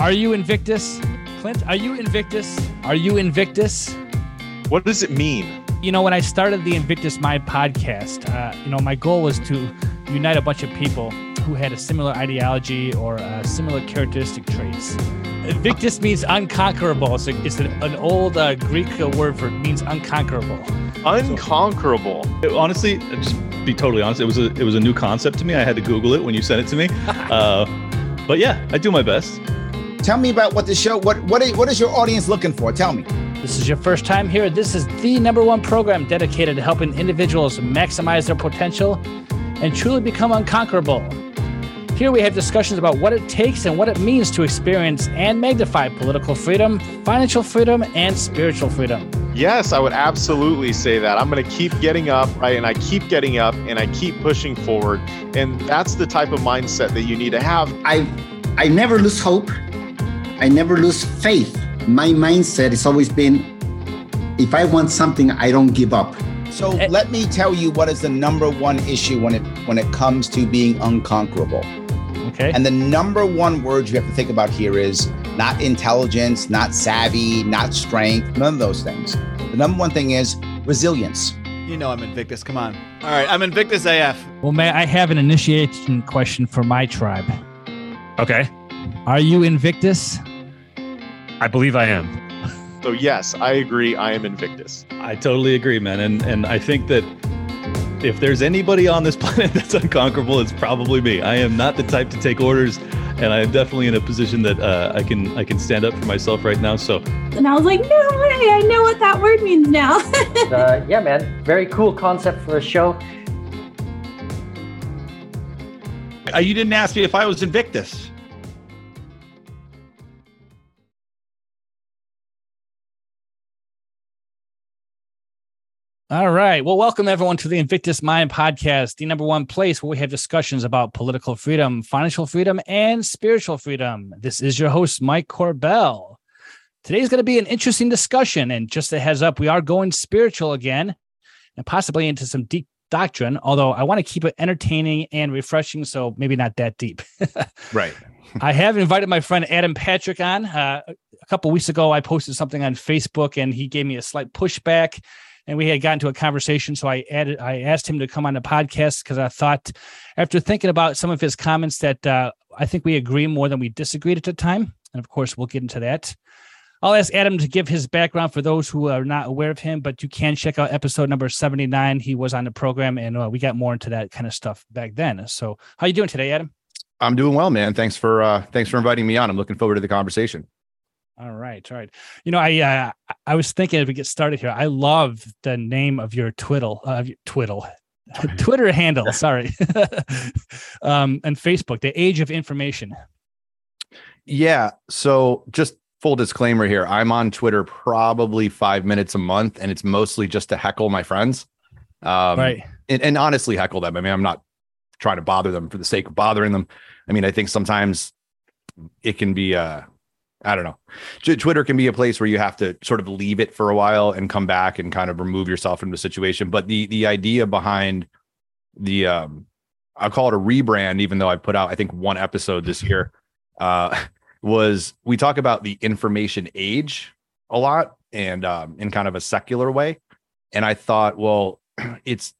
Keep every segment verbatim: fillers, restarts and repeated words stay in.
Are you Invictus? Clint, are you Invictus? Are you Invictus? What does it mean? You know, when I started the Invictus Mind podcast, uh, you know, my goal was to unite a bunch of people who had a similar ideology or uh, similar characteristic traits. Invictus means unconquerable. So it's an, an old uh, Greek word for means unconquerable. Unconquerable. It, honestly, just be totally honest, it was a it was a new concept to me. I had to Google it when you sent it to me. uh, but yeah, I do my best. Tell me about what the show. What what is, what is your audience looking for? Tell me. This is your first time here. This is the number one program dedicated to helping individuals maximize their potential and truly become unconquerable. Here we have discussions about what it takes and what it means to experience and magnify political freedom, financial freedom, and spiritual freedom. Yes, I would absolutely say that. I'm going to keep getting up, right? And I keep getting up and I keep pushing forward. And that's the type of mindset that you need to have. I I never lose hope. I never lose faith. My mindset has always been, if I want something, I don't give up. So uh, let me tell you what is the number one issue when it when it comes to being unconquerable. Okay. And the number one word you have to think about here is not intelligence, not savvy, not strength, none of those things. The number one thing is resilience. You know I'm Invictus. Come on. All right, I'm Invictus A F. Well, may I have an initiation question for my tribe? Okay. Are you Invictus? I believe I am. So yes, I agree. I am Invictus. I totally agree, man. And and I think that if there's anybody on this planet that's unconquerable, it's probably me. I am not the type to take orders, and I am definitely in a position that uh, I can I can stand up for myself right now. So. And I was like, no way, I know what that word means now. uh, yeah, man. Very cool concept for a show. Uh, you didn't ask me if I was Invictus. All right. Well, welcome everyone to the Invictus Mind podcast, the number one place where we have discussions about political freedom, financial freedom, and spiritual freedom. This is your host, Mike Corbell. Today's going to be an interesting discussion. And just a heads up, we are going spiritual again and possibly into some deep doctrine, although I want to keep it entertaining and refreshing, so maybe not that deep. Right. I have invited my friend Adam Patrick on. Uh, a couple of weeks ago, I posted something on Facebook, and he gave me a slight pushback. And we had gotten to a conversation, so I added, I asked him to come on the podcast because I thought, after thinking about some of his comments, that uh, I think we agree more than we disagreed at the time. And of course, we'll get into that. I'll ask Adam to give his background for those who are not aware of him, but you can check out episode number seventy-nine. He was on the program, and uh, we got more into that kind of stuff back then. So, how you doing today, Adam? I'm doing well, man. Thanks for uh, thanks for inviting me on. I'm looking forward to the conversation. All right. All right. You know, I uh, I was thinking as we get started here, I love the name of your twiddle, uh, your twiddle, Twitter handle, sorry, um, and Facebook, the age of information. Yeah. So just full disclaimer here. I'm on Twitter probably five minutes a month, and it's mostly just to heckle my friends. Um, right. And, and honestly, heckle them. I mean, I'm not trying to bother them for the sake of bothering them. I mean, I think sometimes it can be, uh, I don't know. Twitter can be a place where you have to sort of leave it for a while and come back and kind of remove yourself from the situation. But the the idea behind the, um, I'll call it a rebrand, even though I put out, I think, one episode this year, uh, was we talk about the information age a lot and um, in kind of a secular way. And I thought, well, it's,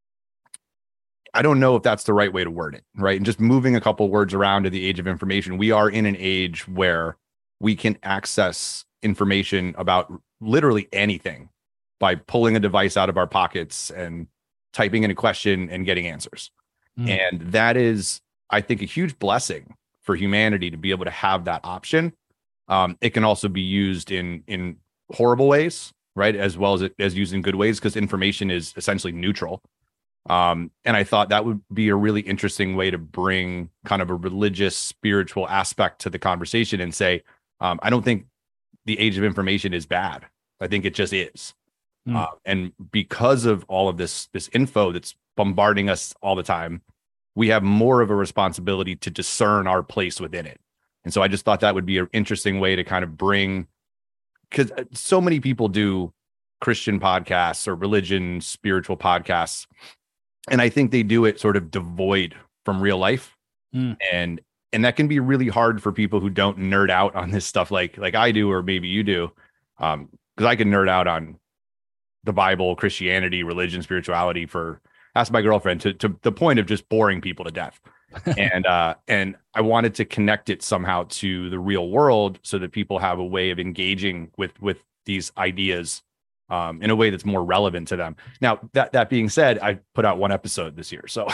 I don't know if that's the right way to word it, right? And just moving a couple words around to the age of information, we are in an age where we can access information about literally anything by pulling a device out of our pockets and typing in a question and getting answers. Mm. And that is, I think, a huge blessing for humanity to be able to have that option. Um, it can also be used in in horrible ways, right? As well as it as used in good ways, because information is essentially neutral. Um, and I thought that would be a really interesting way to bring kind of a religious, spiritual aspect to the conversation and say, Um, I don't think the age of information is bad. I think it just is. Mm. Uh, and because of all of this, this info that's bombarding us all the time, we have more of a responsibility to discern our place within it. And so I just thought that would be an interesting way to kind of bring, because so many people do Christian podcasts or religion, spiritual podcasts. And I think they do it sort of devoid from real life. Mm. And and that can be really hard for people who don't nerd out on this stuff like like I do, or maybe you do, um because I can nerd out on the Bible, Christianity, religion, spirituality for ask my girlfriend to to the point of just boring people to death. and uh and I wanted to connect it somehow to the real world so that people have a way of engaging with with these ideas um in a way that's more relevant to them. Now that that being said, I put out one episode this year, so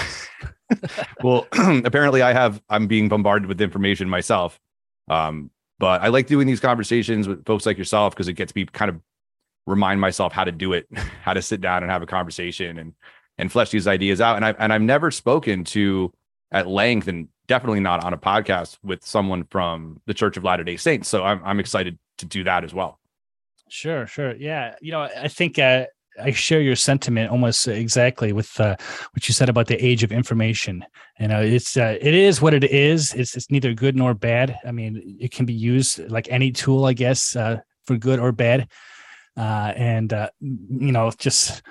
well apparently I have I'm being bombarded with information myself, um but I like doing these conversations with folks like yourself because it gets me kind of remind myself how to do it, how to sit down and have a conversation and and flesh these ideas out. And I and I've never spoken to at length, and definitely not on a podcast, with someone from the Church of Latter-day Saints. So I'm I'm excited to do that as well. Sure, sure. Yeah. You know, I think uh, I share your sentiment almost exactly with uh, what you said about the age of information. You know, it's uh, it is what it is. It's it's neither good nor bad. I mean, it can be used like any tool, I guess, uh, for good or bad. Uh, and uh, you know, just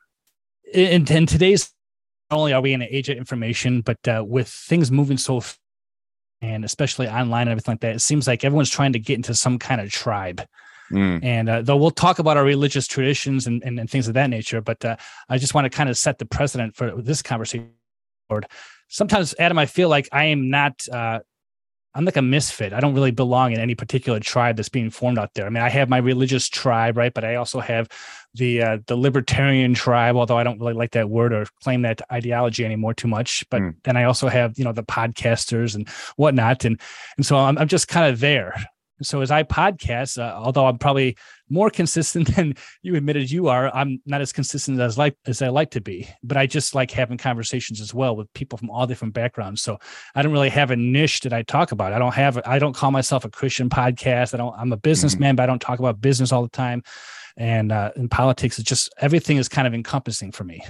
in, in today's, not only are we in an age of information, but uh, with things moving so, f- and especially online and everything like that, it seems like everyone's trying to get into some kind of tribe. Mm. And uh, though we'll talk about our religious traditions and, and, and things of that nature, but uh, I just want to kind of set the precedent for this conversation. Sometimes, Adam, I feel like I am not, uh, I'm like a misfit. I don't really belong in any particular tribe that's being formed out there. I mean, I have my religious tribe, right? But I also have the uh, the libertarian tribe, although I don't really like that word or claim that ideology anymore too much. But mm. then I also have, you know, the podcasters and whatnot. And, and so I'm, I'm just kind of there. So as I podcast, uh, although I'm probably more consistent than you admitted you are, I'm not as consistent as like as I like to be. But I just like having conversations as well with people from all different backgrounds. So I don't really have a niche that I talk about. I don't have. I don't call myself a Christian podcast. I don't. I'm a businessman, mm-hmm. but I don't talk about business all the time. And uh, in politics, it's just everything is kind of encompassing for me.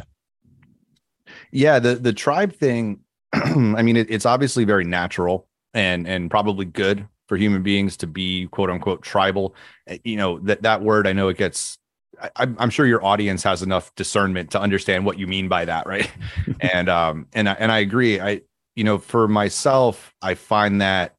Yeah, the the tribe thing. I mean, it, it's obviously very natural and and probably good for human beings to be quote unquote tribal. You know, that, that word, I know it gets, I, I'm sure your audience has enough discernment to understand what you mean by that. Right. and, um, and, I, and I agree. I, you know, for myself, I find that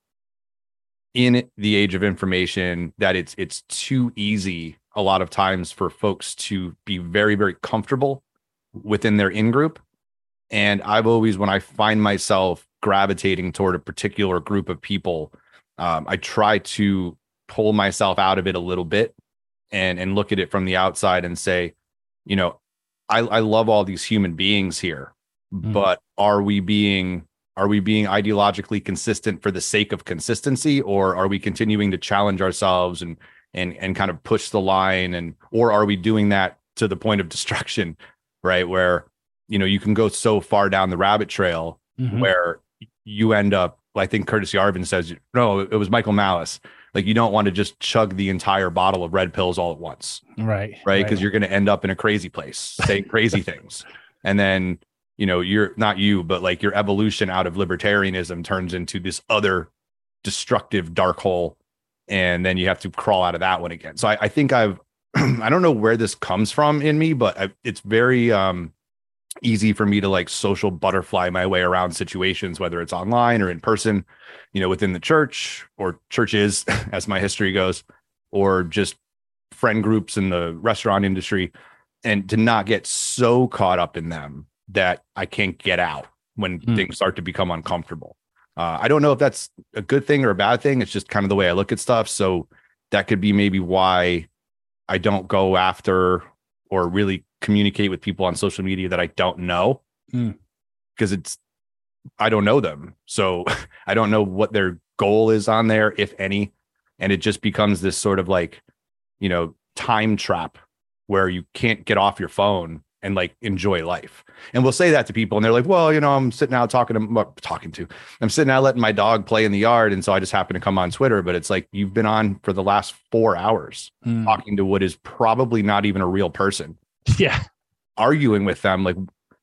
in the age of information that it's, it's too easy a lot of times for folks to be very, very comfortable within their in-group. And I've always, when I find myself gravitating toward a particular group of people, Um, I try to pull myself out of it a little bit and and look at it from the outside and say, you know, I, I love all these human beings here, mm-hmm. but are we being are we being ideologically consistent for the sake of consistency, or are we continuing to challenge ourselves and and and kind of push the line, and or are we doing that to the point of destruction, right? Where, you know, you can go so far down the rabbit trail mm-hmm. where you end up, I think Curtis Yarvin says, no, it was Michael Malice. Like, you don't want to just chug the entire bottle of red pills all at once. Right. Right. Because right. you're going to end up in a crazy place saying crazy things. And then, you know, you're not you, but like your evolution out of libertarianism turns into this other destructive dark hole. And then you have to crawl out of that one again. So I, I think I've, I don't know where this comes from in me, but I, it's very, um, easy for me to like social butterfly my way around situations, whether it's online or in person, you know, within the church or churches, as my history goes, or just friend groups in the restaurant industry, and to not get so caught up in them that I can't get out when mm. things start to become uncomfortable. Uh, I don't know if that's a good thing or a bad thing. It's just kind of the way I look at stuff. So that could be maybe why I don't go after or really communicate with people on social media that I don't know, because mm. it's, I don't know them. So I don't know what their goal is on there, if any. And it just becomes this sort of like, you know, time trap where you can't get off your phone and like enjoy life. And we'll say that to people and they're like, well, you know, I'm sitting out talking to talking to, I'm sitting out letting my dog play in the yard. And so I just happen to come on Twitter, but it's like, you've been on for the last four hours mm. talking to what is probably not even a real person. Yeah. Arguing with them. Like,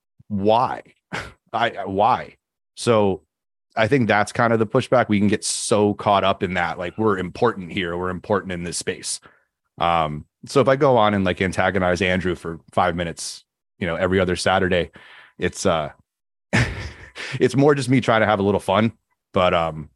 why? I, why? So I think that's kind of the pushback. We can get so caught up in that. Like, we're important here. We're important in this space. Um, so if I go on and like antagonize Andrew for five minutes, you know, every other Saturday, it's, uh, it's more just me trying to have a little fun, but, um,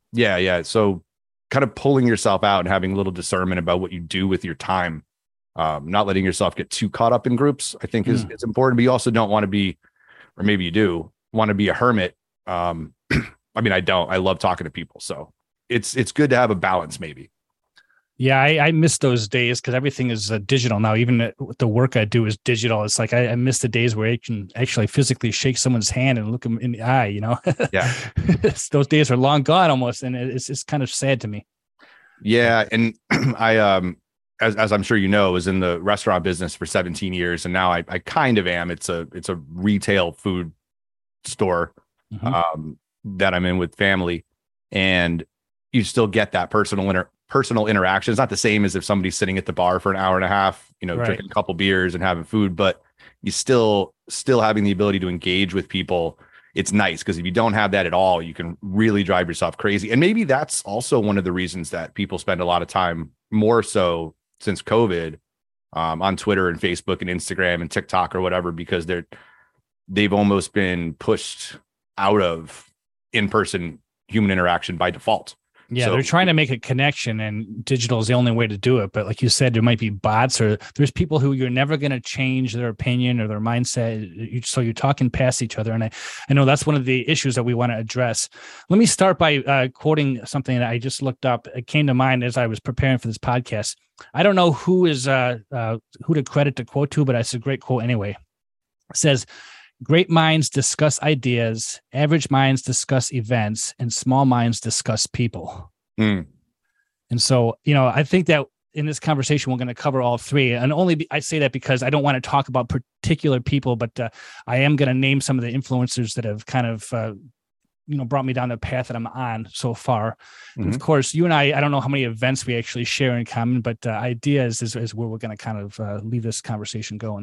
Yeah, yeah. So kind of pulling yourself out and having a little discernment about what you do with your time. Um, not letting yourself get too caught up in groups, I think is, mm. is important, but you also don't want to be, or maybe you do want to be a hermit. Um, I mean, I don't, I love talking to people. So it's, it's good to have a balance maybe. Yeah, I, I miss those days because everything is uh, digital now. Even the work I do is digital. It's like I, I miss the days where I can actually physically shake someone's hand and look them in the eye, you know? Yeah. Those days are long gone almost. And it's, it's kind of sad to me. Yeah. And I, um, As, as I'm sure you know, was in the restaurant business for seventeen years, and now I, I kind of am. It's a it's a retail food store mm-hmm. um, that I'm in with family, and you still get that personal inter personal interaction. It's not the same as if somebody's sitting at the bar for an hour and a half, you know, right. drinking a couple beers and having food, but you still still having the ability to engage with people. It's nice because if you don't have that at all, you can really drive yourself crazy. And maybe that's also one of the reasons that people spend a lot of time more so since COVID um, on Twitter and Facebook and Instagram and TikTok or whatever, because they're, they've almost been pushed out of in-person human interaction by default. Yeah. So, they're trying to make a connection, and digital is the only way to do it. But like you said, there might be bots, or there's people who you're never going to change their opinion or their mindset. So you're talking past each other. And I, I know that's one of the issues that we want to address. Let me start by uh, quoting something that I just looked up. It came to mind as I was preparing for this podcast. I don't know who is uh, uh, who to credit the quote to, but it's a great quote anyway. It says, "Great minds discuss ideas, average minds discuss events, and small minds discuss people." Mm. And so, you know, I think that in this conversation, we're going to cover all three. And only be, I say that because I don't want to talk about particular people, but uh, I am going to name some of the influencers that have kind of, uh, you know, brought me down the path that I'm on so far. Mm-hmm. And of course, you and I, I don't know how many events we actually share in common, but uh, ideas is, is where we're going to kind of uh, leave this conversation going.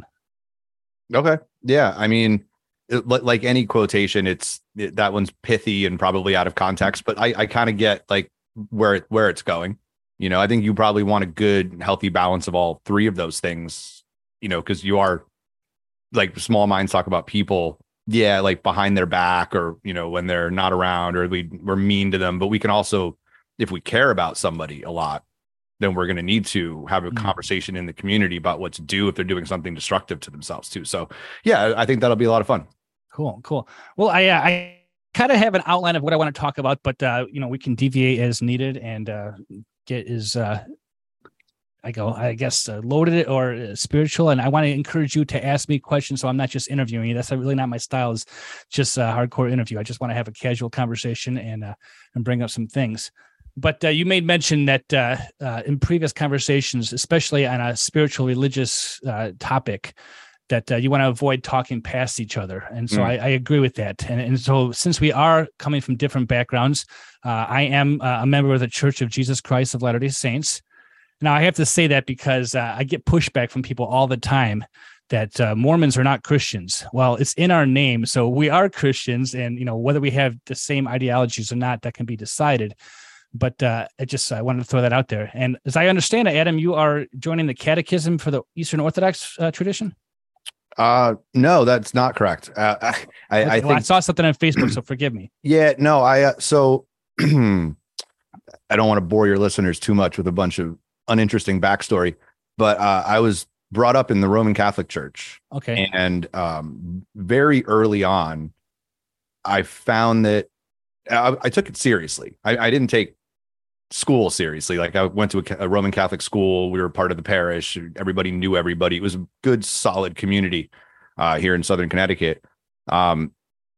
Okay. Yeah. I mean, it, like any quotation, it's it, that one's pithy and probably out of context, but I, I kind of get like where it, where it's going. You know, I think you probably want a good, healthy balance of all three of those things, you know, because you are like small minds talk about people. Yeah. Like behind their back, or, you know, when they're not around, or we we're mean to them, but we can also, if we care about somebody a lot, then we're going to need to have a mm-hmm. conversation in the community about what to do if they're doing something destructive to themselves too. So yeah, I think that'll be a lot of fun. Cool. Cool. Well, I, uh, I kind of have an outline of what I want to talk about, but uh, you know, we can deviate as needed and uh, get as, uh, I go, I guess, uh, loaded or uh, spiritual. And I want to encourage you to ask me questions, so I'm not just interviewing you. That's really not my style, is just a hardcore interview. I just want to have a casual conversation and, uh, and bring up some things. But uh, you made mention that uh, uh, in previous conversations, especially on a spiritual religious uh, topic, that uh, you want to avoid talking past each other. And so mm. I, I agree with that. And, and so since we are coming from different backgrounds, uh, I am uh, a member of the Church of Jesus Christ of Latter-day Saints. Now, I have to say that because uh, I get pushback from people all the time that uh, Mormons are not Christians. Well, it's in our name. So we are Christians, and, you know, whether we have the same ideologies or not, that can be decided. But uh, I just I wanted to throw that out there. And as I understand it, Adam, you are joining the Catechism for the Eastern Orthodox uh, tradition? Uh, no, that's not correct. Uh, I, okay, I, well, think I saw something on Facebook, so forgive me. Yeah, no, I uh, so I don't want to bore your listeners too much with a bunch of uninteresting backstory, but uh, I was brought up in the Roman Catholic Church. Okay, and um, very early on, I found that I, I took it seriously. I, I didn't take school seriously. Like, I went to a, a Roman Catholic school. We were part of the parish. Everybody knew everybody. It was a good, solid community uh, here in Southern Connecticut. Um,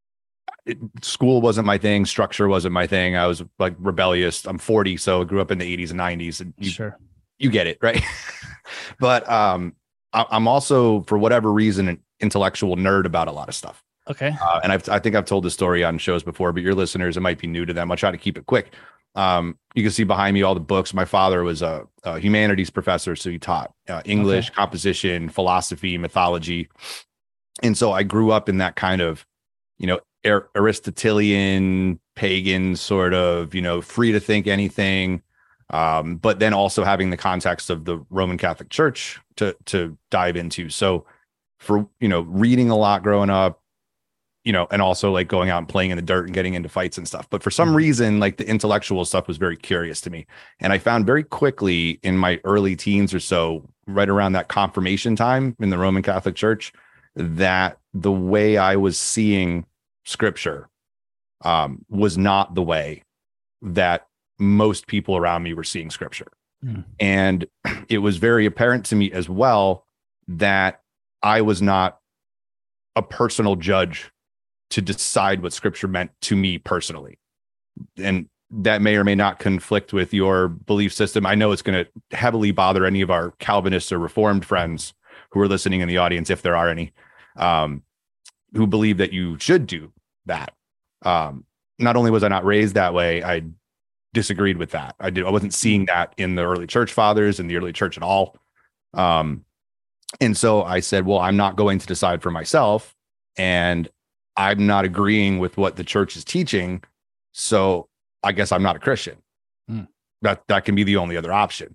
it, school wasn't my thing. Structure wasn't my thing. I was like rebellious. I'm forty, so I grew up in the eighties and nineties. And you, sure, you get it, right? But um, I, I'm also, for whatever reason, an intellectual nerd about a lot of stuff. Okay. Uh, and I've, I think I've told this story on shows before, but your listeners, it might be new to them. I'll try to keep it quick. Um, you can see behind me all the books. My father was a, a humanities professor, so he taught uh, English, okay. composition, philosophy, mythology. And so I grew up in that kind of, you know, Aristotelian, pagan sort of, you know, free to think anything. Um, but then also having the context of the Roman Catholic Church to, to dive into. So for, you know, reading a lot growing up, you know, and also like going out and playing in the dirt and getting into fights and stuff. But for some reason, like the intellectual stuff was very curious to me. And I found very quickly in my early teens or so, right around that confirmation time in the Roman Catholic Church, that the way I was seeing scripture um, was not the way that most people around me were seeing scripture. Mm. And it was very apparent to me as well that I was not a personal judge to decide what scripture meant to me personally. And that may or may not conflict with your belief system. I know it's going to heavily bother any of our Calvinist or Reformed friends who are listening in the audience, if there are any, um, who believe that you should do that. Um, not only was I not raised that way, I disagreed with that. I did. I wasn't seeing that in the early church fathers and the early church at all. Um, and so I said, well, I'm not going to decide for myself, and I'm not agreeing with what the church is teaching. So I guess I'm not a Christian. Mm. That, that can be the only other option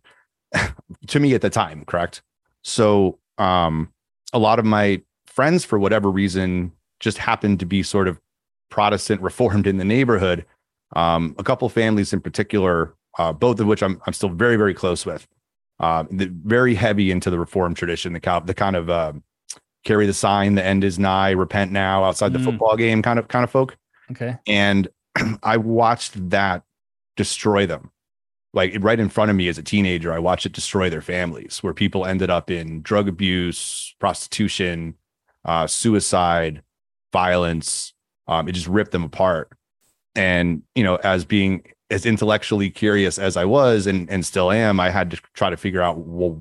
to me at the time. Correct. So, um, a lot of my friends, for whatever reason, just happened to be sort of Protestant Reformed in the neighborhood. Um, a couple of families in particular, uh, both of which I'm, I'm still very, very close with, uh, the, very heavy into the Reformed tradition, the, cal- the kind of, uh, carry the sign, the end is nigh, repent now, outside the mm. football game kind of kind of folk. Okay. And I watched that destroy them. Like right in front of me as a teenager, I watched it destroy their families, where people ended up in drug abuse, prostitution, uh, suicide, violence. Um, it just ripped them apart. And, you know, as being as intellectually curious as I was and, and still am, I had to try to figure out, well,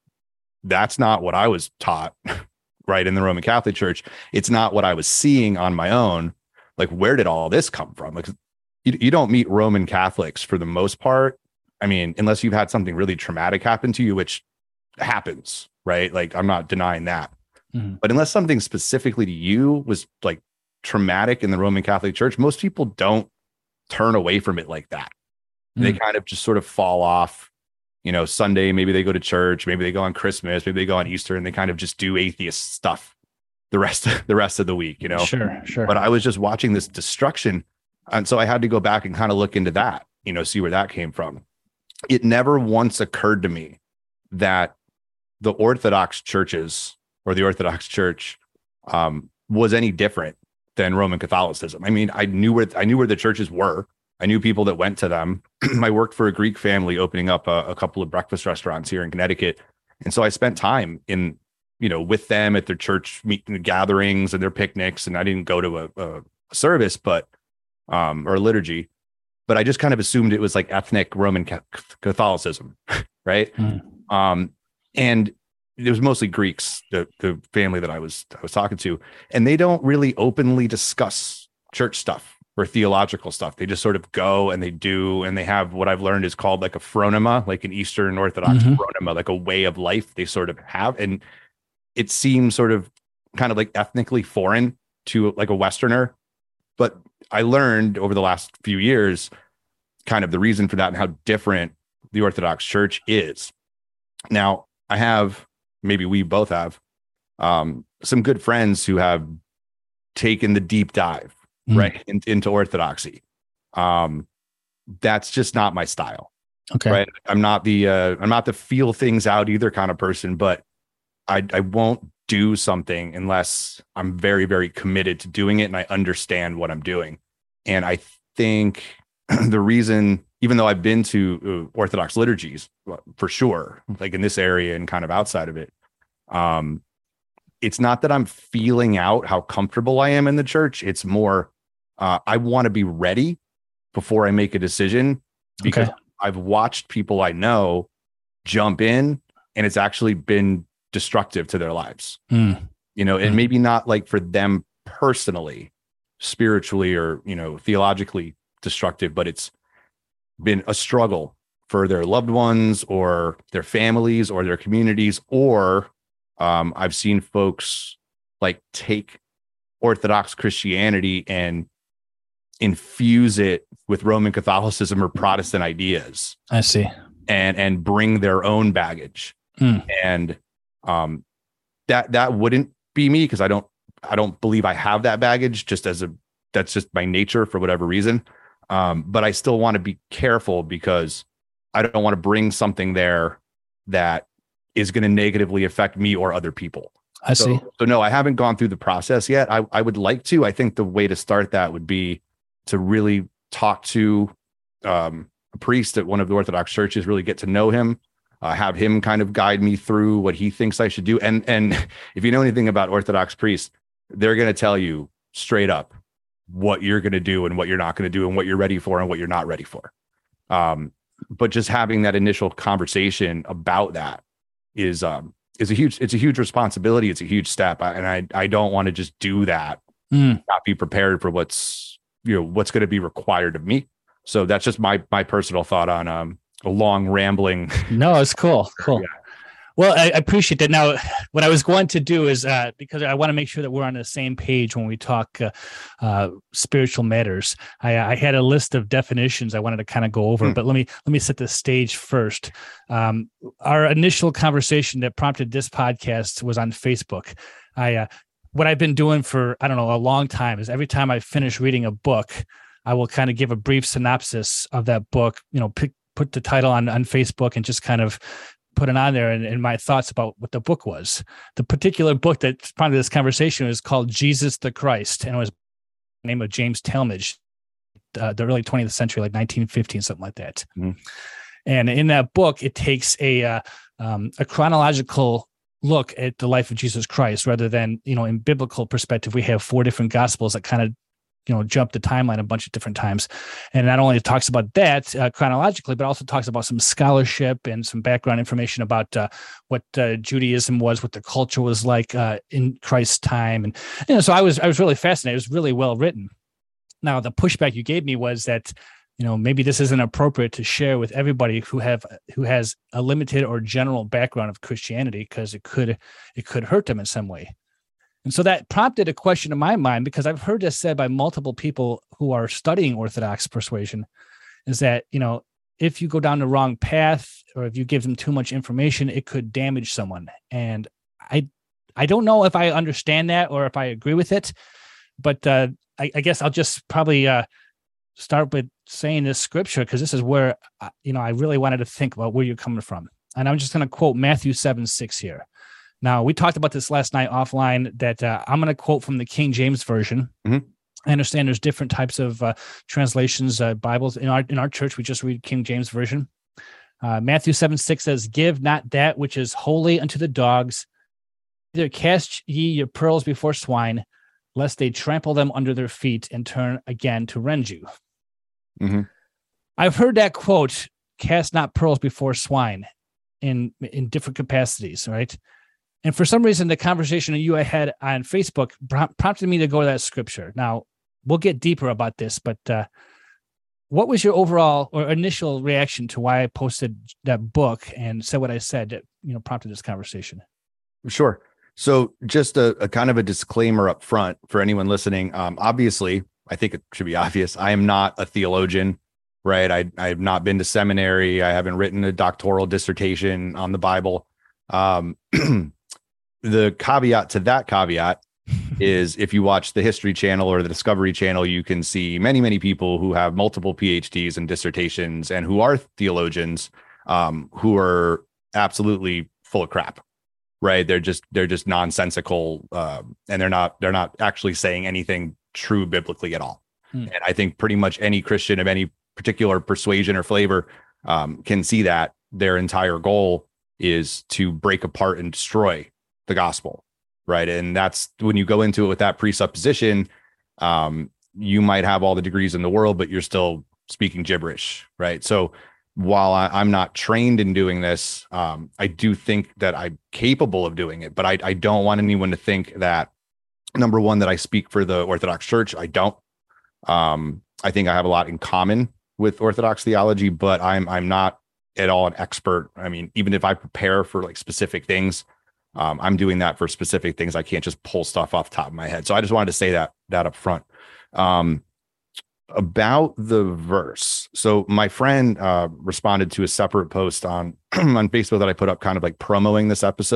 that's not what I was taught. Right, in the Roman Catholic Church, it's not what I was seeing on my own. Like, where did all this come from? Like, you, you don't meet Roman Catholics for the most part. I mean, unless you've had something really traumatic happen to you, which happens, right? Like, I'm not denying that. Mm-hmm. But unless something specifically to you was like traumatic in the Roman Catholic Church, most people don't turn away from it like that. Mm-hmm. They kind of just sort of fall off. You know, Sunday, maybe they go to church, maybe they go on Christmas, maybe they go on Easter, and they kind of just do atheist stuff the rest of the rest of the week, you know? Sure, sure. But I was just watching this destruction. And so I had to go back and kind of look into that, you know, see where that came from. It never once occurred to me that the Orthodox churches or the Orthodox Church um, was any different than Roman Catholicism. I mean, I knew where I knew where the churches were. I knew people that went to them. I worked for a Greek family opening up a, a couple of breakfast restaurants here in Connecticut. And so I spent time in, you know, with them at their church meeting gatherings and their picnics. And I didn't go to a, a service, but, um, or a liturgy, but I just kind of assumed it was like ethnic Roman Catholicism. Right. Mm. Um, and it was mostly Greeks, the, the family that I was, I was talking to, and they don't really openly discuss church stuff or theological stuff. They just sort of go and they do, and they have what I've learned is called like a phronema, like an Eastern Orthodox mm-hmm. phronema, like a way of life they sort of have. And it seems sort of kind of like ethnically foreign to like a Westerner. But I learned over the last few years kind of the reason for that and how different the Orthodox Church is. Now, I have, maybe we both have, um, some good friends who have taken the deep dive Mm. right in, into orthodoxy. Um, that's just not my style. Okay. Right. I'm not the, uh, I'm not the feel things out either kind of person, but I, I won't do something unless I'm very, very committed to doing it. And I understand what I'm doing. And I think the reason, even though I've been to uh, Orthodox liturgies for sure, like in this area and kind of outside of it, um, it's not that I'm feeling out how comfortable I am in the church. It's more, uh, I want to be ready before I make a decision, because okay. I've watched people I know jump in and it's actually been destructive to their lives. Mm. You know, and mm. maybe not like for them personally, spiritually or, you know, theologically destructive, but it's been a struggle for their loved ones or their families or their communities. Or um, I've seen folks like take Orthodox Christianity and infuse it with Roman Catholicism or Protestant ideas. I see. And, and bring their own baggage. Mm. And um, that, that wouldn't be me, because I don't I don't believe I have that baggage just as a, that's just my nature for whatever reason. Um, but I still want to be careful because I don't want to bring something there that is going to negatively affect me or other people. I so, see. So no, I haven't gone through the process yet. I, I would like to. I think the way to start that would be to really talk to um, a priest at one of the Orthodox churches, really get to know him, uh, have him kind of guide me through what he thinks I should do. And, and if you know anything about Orthodox priests, they're going to tell you straight up what you're going to do and what you're not going to do and what you're ready for and what you're not ready for. Um, but just having that initial conversation about that is, um, is a huge, it's a huge responsibility. It's a huge step. I, and I, I don't want to just do that, mm. not be prepared for what's, you know, what's going to be required of me. So that's just my, my personal thought on, um, a long rambling. No, it's cool. Cool. Yeah. Well, I, I appreciate that. Now, what I was going to do is, uh, because I want to make sure that we're on the same page when we talk uh, uh, spiritual matters. I, I had a list of definitions I wanted to kind of go over, mm. but let me let me set the stage first. Um, our initial conversation that prompted this podcast was on Facebook. I uh, what I've been doing for I don't know a long time is every time I finish reading a book, I will kind of give a brief synopsis of that book. You know, pick, put the title on on Facebook and just kind of put it on there and, and my thoughts about what the book was. The particular book that's part of this conversation is called Jesus the Christ, and it was the name of James Talmage, uh, the early twentieth century, like nineteen fifteen, something like that. Mm. And in that book, it takes a uh, um, a chronological look at the life of Jesus Christ, rather than, you know, in biblical perspective, we have four different gospels that kind of, you know, jump the timeline a bunch of different times. And not only talks about that uh, chronologically, but also talks about some scholarship and some background information about uh, what uh, Judaism was, what the culture was like uh, in Christ's time. And, you know, so I was, I was really fascinated. It was really well written. Now, the pushback you gave me was that, you know, maybe this isn't appropriate to share with everybody who have, who has a limited or general background of Christianity, because it could, it could hurt them in some way. And so that prompted a question in my mind, because I've heard this said by multiple people who are studying Orthodox persuasion, is that, you know, if you go down the wrong path or if you give them too much information, it could damage someone. And I I don't know if I understand that or if I agree with it, but uh, I, I guess I'll just probably uh, start with saying this scripture, because this is where, uh, you know, I really wanted to think about where you're coming from. And I'm just going to quote Matthew seven six here. Now, we talked about this last night offline, that uh, I'm going to quote from the King James Version. Mm-hmm. I understand there's different types of uh, translations, uh, Bibles. In our in our church, we just read King James Version. Uh, Matthew seven six says, "Give not that which is holy unto the dogs, neither cast ye your pearls before swine, lest they trample them under their feet and turn again to rend you." Mm-hmm. I've heard that quote, "Cast not pearls before swine," in in different capacities, right? And for some reason, the conversation that you had on Facebook prompted me to go to that scripture. Now, we'll get deeper about this, but uh, what was your overall or initial reaction to why I posted that book and said what I said that, you know, prompted this conversation? Sure. So just a, a kind of a disclaimer up front for anyone listening. Um, obviously, I think it should be obvious, I am not a theologian, right? I, I have not been to seminary. I haven't written a doctoral dissertation on the Bible. Um The caveat to that caveat is, if you watch the History Channel or the Discovery Channel, you can see many, many people who have multiple P H Ds and dissertations and who are theologians, um, who are absolutely full of crap, right? They're just, they're just nonsensical, uh, and they're not, they're not actually saying anything true biblically at all. Hmm. And I think pretty much any Christian of any particular persuasion or flavor um, can see that their entire goal is to break apart and destroy the gospel, right? And that's when you go into it with that presupposition, um, you might have all the degrees in the world, but you're still speaking gibberish, right? So while I, I'm not trained in doing this, um, I do think that I'm capable of doing it, but I, I don't want anyone to think that, number one, that I speak for the Orthodox Church. I don't. Um, I think I have a lot in common with Orthodox theology, but I'm I'm not at all an expert. I mean, even if I prepare for like specific things, Um, I'm doing that for specific things. I can't just pull stuff off the top of my head. So I just wanted to say that, that up front. Um, about the verse. So my friend uh, responded to a separate post on, on Facebook that I put up, kind of like promoting this episode.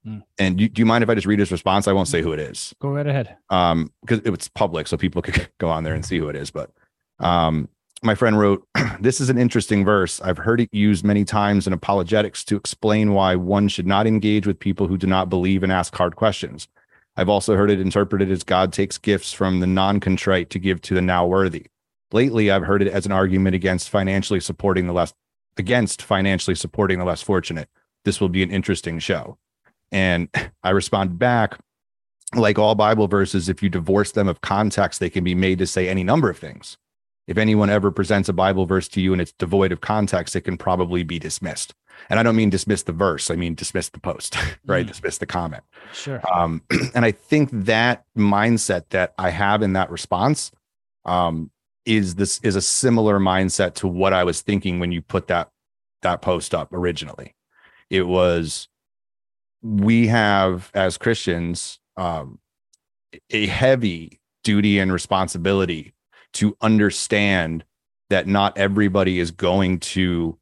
Mm. And do, do you mind if I just read his response? I won't say who it is. Go right ahead. Um, because it's public, so people could go on there and see who it is. But um, my friend wrote, "This is an interesting verse. I've heard it used many times in apologetics to explain why one should not engage with people who do not believe and ask hard questions. I've also heard it interpreted as God takes gifts from the non-contrite to give to the now worthy. Lately, I've heard it as an argument against financially supporting the less against financially supporting the less fortunate. This will be an interesting show." And I responded back, like all Bible verses, if you divorce them of context, they can be made to say any number of things. If anyone ever presents a Bible verse to you and it's devoid of context, it can probably be dismissed. And I don't mean dismiss the verse. I mean dismiss the post, right? Mm. Dismiss the comment. Sure. Um, and I think that mindset that I have in that response um, is this is a similar mindset to what I was thinking when you put that that post up originally. It was, we have as Christians um, a heavy duty and responsibility to understand that not everybody is going to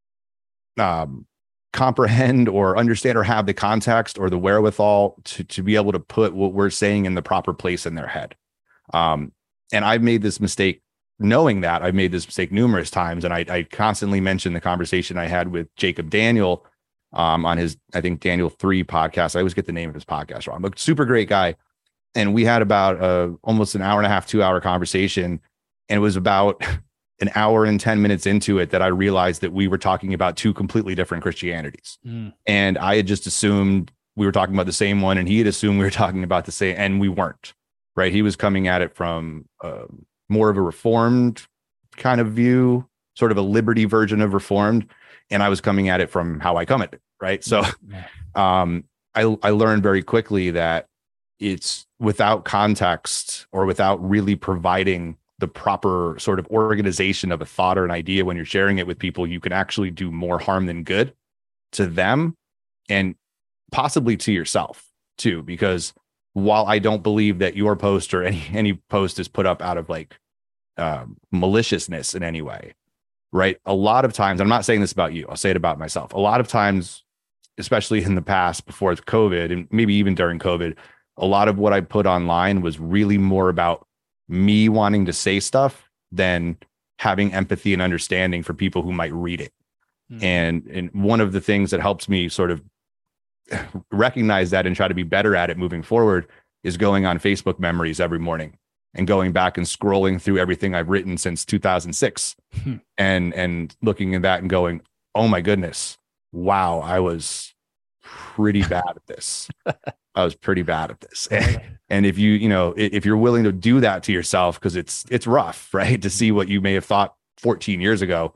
um, comprehend or understand or have the context or the wherewithal to, to be able to put what we're saying in the proper place in their head. Um, and I've made this mistake knowing that. I've made this mistake numerous times. And I, I constantly mention the conversation I had with Jacob Daniel um, on his, I think, Daniel three podcast. I always get the name of his podcast wrong, but super great guy. And we had about uh, almost an hour and a half, two hour conversation. And it was about an hour and ten minutes into it that I realized that we were talking about two completely different Christianities. Mm. And I had just assumed we were talking about the same one, and he had assumed we were talking about the same, and we weren't, right? He was coming at it from uh, more of a Reformed kind of view, sort of a liberty version of Reformed. And I was coming at it from how I come at it, right? So um, I, I learned very quickly that it's without context or without really providing the proper sort of organization of a thought or an idea when you're sharing it with people, you can actually do more harm than good to them and possibly to yourself too. Because while I don't believe that your post or any any post is put up out of like um, maliciousness in any way, right? A lot of times, I'm not saying this about you, I'll say it about myself. A lot of times, especially in the past before COVID and maybe even during COVID, a lot of what I put online was really more about me wanting to say stuff than having empathy and understanding for people who might read it. Mm. And, and one of the things that helps me sort of recognize that and try to be better at it moving forward is going on Facebook memories every morning and going back and scrolling through everything I've written since two thousand six hmm. and, and looking at that and going, oh my goodness, wow, I was pretty bad at this. I was pretty bad at this. And, and if you, you know, if you're willing to do that to yourself, because it's, it's rough, right? To see what you may have thought fourteen years ago,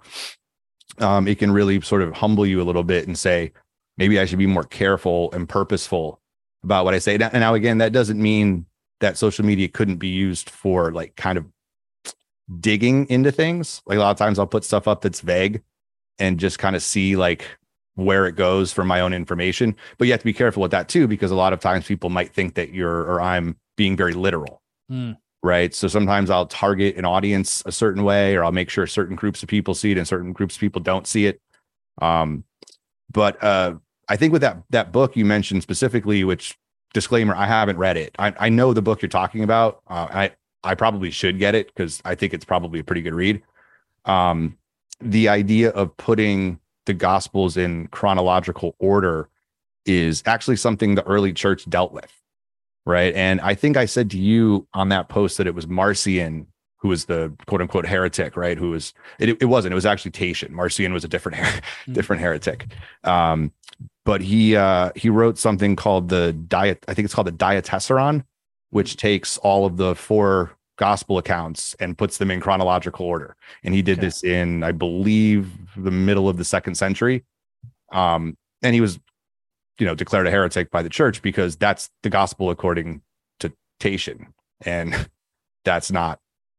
um, it can really sort of humble you a little bit and say, maybe I should be more careful and purposeful about what I say. And now, again, that doesn't mean that social media couldn't be used for like kind of digging into things. Like a lot of times I'll put stuff up that's vague and just kind of see like where it goes for my own information. But you have to be careful with that too, because a lot of times people might think that you're, or I'm being very literal, mm. right? So sometimes I'll target an audience a certain way, or I'll make sure certain groups of people see it and certain groups of people don't see it. Um, but uh, I think with that, that book you mentioned specifically, which disclaimer, I haven't read it. I, I know the book you're talking about. Uh, I, I probably should get it because I think it's probably a pretty good read. Um, the idea of putting the Gospels in chronological order is actually something the early church dealt with, right? And I think I said to you on that post that it was Marcion who was the quote unquote heretic, right? Who was, it, it wasn't, it was actually Tatian. Marcion was a different, mm-hmm. different heretic. Um, but he, uh, he wrote something called the Diet, I think it's called the Diatessaron, which takes all of the four gospel accounts and puts them in chronological order. And he did okay. this in, I believe, the middle of the second century. Um, and he was, you know, declared a heretic by the church because that's the gospel according to Tatian. And that's not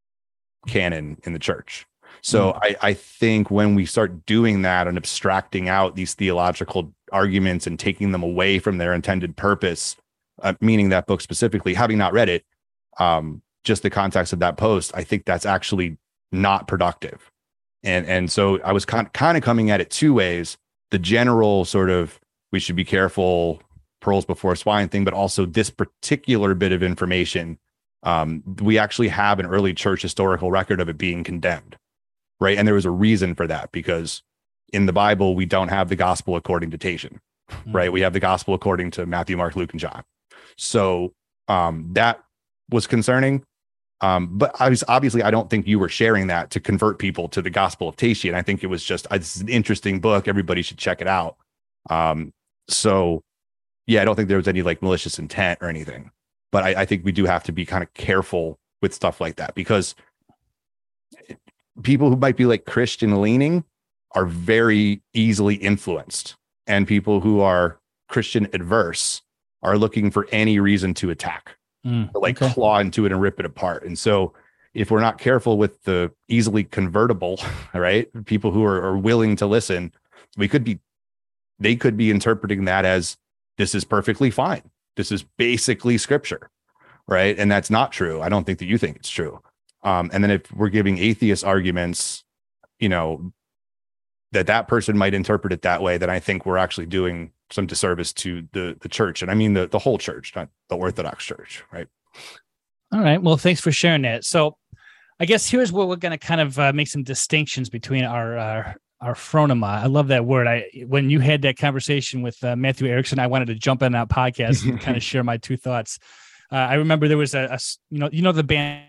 canon in the church. So mm. I, I think when we start doing that and abstracting out these theological arguments and taking them away from their intended purpose, uh, meaning that book specifically, having not read it, um, just the context of that post, I think that's actually not productive. And, and so I was kind, kind of coming at it two ways. The general sort of, we should be careful pearls before swine thing, but also this particular bit of information. Um, we actually have an early church historical record of it being condemned, right? And there was a reason for that, because in the Bible, we don't have the gospel according to Tatian, mm-hmm. right? We have the gospel according to Matthew, Mark, Luke, and John. So um, that was concerning. Um, but I was, obviously, I don't think you were sharing that to convert people to the gospel of Tatian. I think it was just, uh, this is an interesting book. Everybody should check it out. Um, so yeah, I don't think there was any like malicious intent or anything. But I, I think we do have to be kind of careful with stuff like that, because people who might be like Christian leaning are very easily influenced, and people who are Christian adverse are looking for any reason to attack, mm, to like okay. claw into it and rip it apart. And so if we're not careful with the easily convertible, right, people who are, are willing to listen, we could be, they could be interpreting that as this is perfectly fine. This is basically scripture, right? And that's not true. I don't think that you think it's true. Um, and then if we're giving atheist arguments, you know, that that person might interpret it that way, then I think we're actually doing some disservice to the the church. And I mean the, the whole church, not the Orthodox Church, right? All right. Well, thanks for sharing that. So I guess here's where we're going to kind of uh, make some distinctions between our uh, our phronema. I love that word. I when you had that conversation with uh, Matthew Erickson, I wanted to jump in that podcast and kind of share my two thoughts. Uh, I remember there was a, a you know you know the band.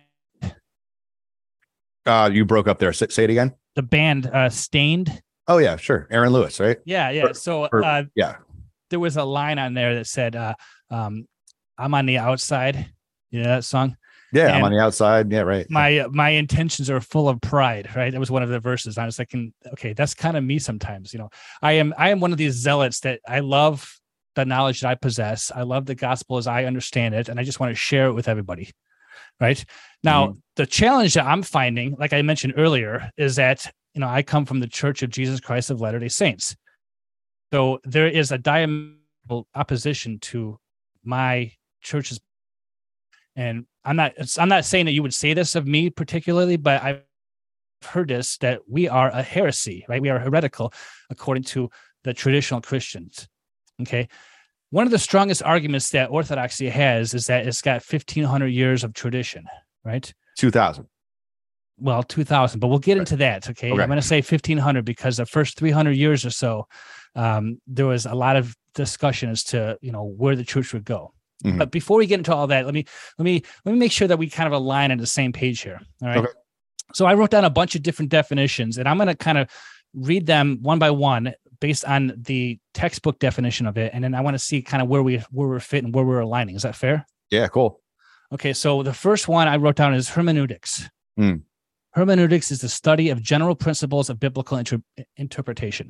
Uh, you broke up there. Say, say it again. The band uh, Stained. Oh yeah, sure. Aaron Lewis, right? Yeah, yeah. So or, uh, yeah, there was a line on there that said, uh, um, "I'm on the outside." You know that song? Yeah, and I'm on the outside. Yeah, right. My my intentions are full of pride. Right. That was one of the verses. I was thinking, okay, that's kind of me sometimes. You know, I am I am one of these zealots that I love the knowledge that I possess. I love the gospel as I understand it, and I just want to share it with everybody. Right now, mm-hmm. the challenge that I'm finding, like I mentioned earlier, is that you know I come from the Church of Jesus Christ of Latter-day Saints, so there is a diametrical opposition to my church's. And I'm not I'm not saying that you would say this of me particularly, but I've heard this, that we are a heresy, right? We are heretical according to the traditional Christians. Okay. One of the strongest arguments that Orthodoxy has is that it's got fifteen hundred years of tradition, right? two thousand. Well, two thousand, but we'll get into that. Okay. okay. I'm going to say fifteen hundred because the first three hundred years or so, um, there was a lot of discussion as to, you know, where the church would go. Mm-hmm. But before we get into all that, let me let me let me make sure that we kind of align on the same page here. All right. Okay. So I wrote down a bunch of different definitions, and I'm going to kind of read them one by one based on the textbook definition of it, and then I want to see kind of where we where we're fitting, where we're aligning. Is that fair? Yeah, cool. Okay, so the first one I wrote down is hermeneutics. Mm. Hermeneutics is the study of general principles of biblical inter- interpretation.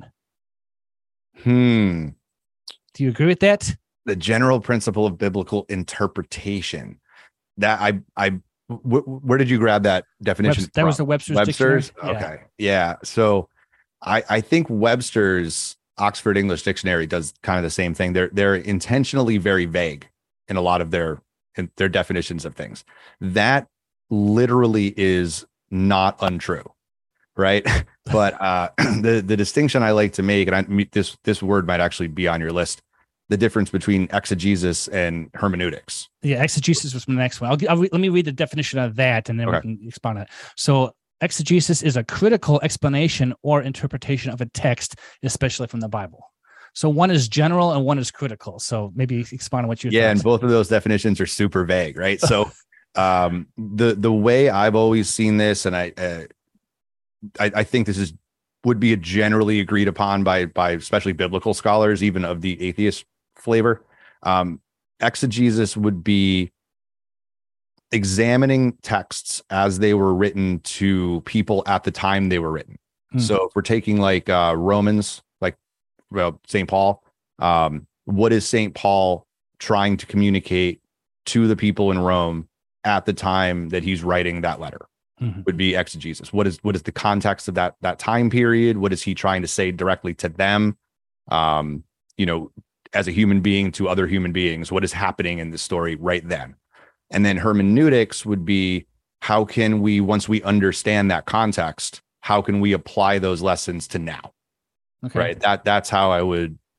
Hmm. Do you agree with that? The general principle of biblical interpretation. That I, I, wh- where did you grab that definition? Webster, that from? was the Webster's. Webster's. Dictionary. Okay. Yeah. yeah. So, I, I think Webster's Oxford English Dictionary does kind of the same thing. They're, they're intentionally very vague in a lot of their, in their definitions of things. That literally is not untrue, right? But uh, the the distinction I like to make, and I, this this word might actually be on your list. The difference between exegesis and hermeneutics. Yeah, exegesis was the next one. I'll, I'll let me read the definition of that, and then okay. we can expound on it. So, exegesis is a critical explanation or interpretation of a text, especially from the Bible. So, one is general and one is critical. So, maybe expound on what you. Yeah, thoughts. And both of those definitions are super vague, right? So, um, the the way I've always seen this, and I, uh, I, I think this is would be a generally agreed upon by by especially biblical scholars, even of the atheist flavor. Um, exegesis would be examining texts as they were written to people at the time they were written. Mm-hmm. So if we're taking like uh, Romans, like well, Saint Paul, um, what is Saint Paul trying to communicate to the people in Rome at the time that he's writing that letter? Mm-hmm. Would be exegesis. What is what is the context of that that time period? What is he trying to say directly to them? Um, you know, as a human being to other human beings, what is happening in the story right then? And then hermeneutics would be, how can we, once we understand that context, how can we apply those lessons to now? Okay. Right. That that's how I would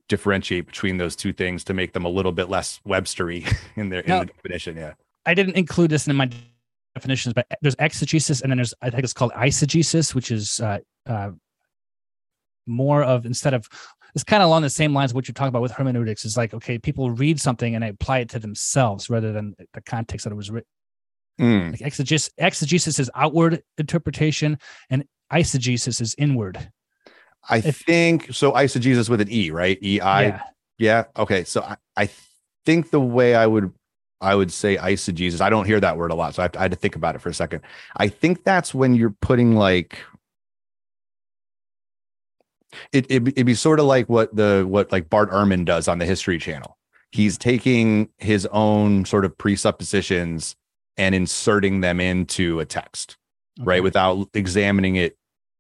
differentiate between those two things to make them a little bit less Webstery in their in Now, the definition. Yeah. I didn't include this in my definitions, but there's exegesis, and then there's, I think it's called eisegesis, which is uh, uh, more of, instead of, it's kind of along the same lines of what you're talking about with hermeneutics. It's like, okay, people read something and they apply it to themselves rather than the context that it was written. Mm. Like exegesis, exegesis is outward interpretation, and eisegesis is inward. I If- think so. Eisegesis with an E, right? E I. Yeah. Yeah. Okay. So I, I think the way I would I would say eisegesis, I don't hear that word a lot, so I, have to, I had to think about it for a second. I think that's when you're putting like it. It it'd be sort of like what the what like Bart Ehrman does on the History Channel. He's taking his own sort of presuppositions and inserting them into a text, Okay. right? Without examining it.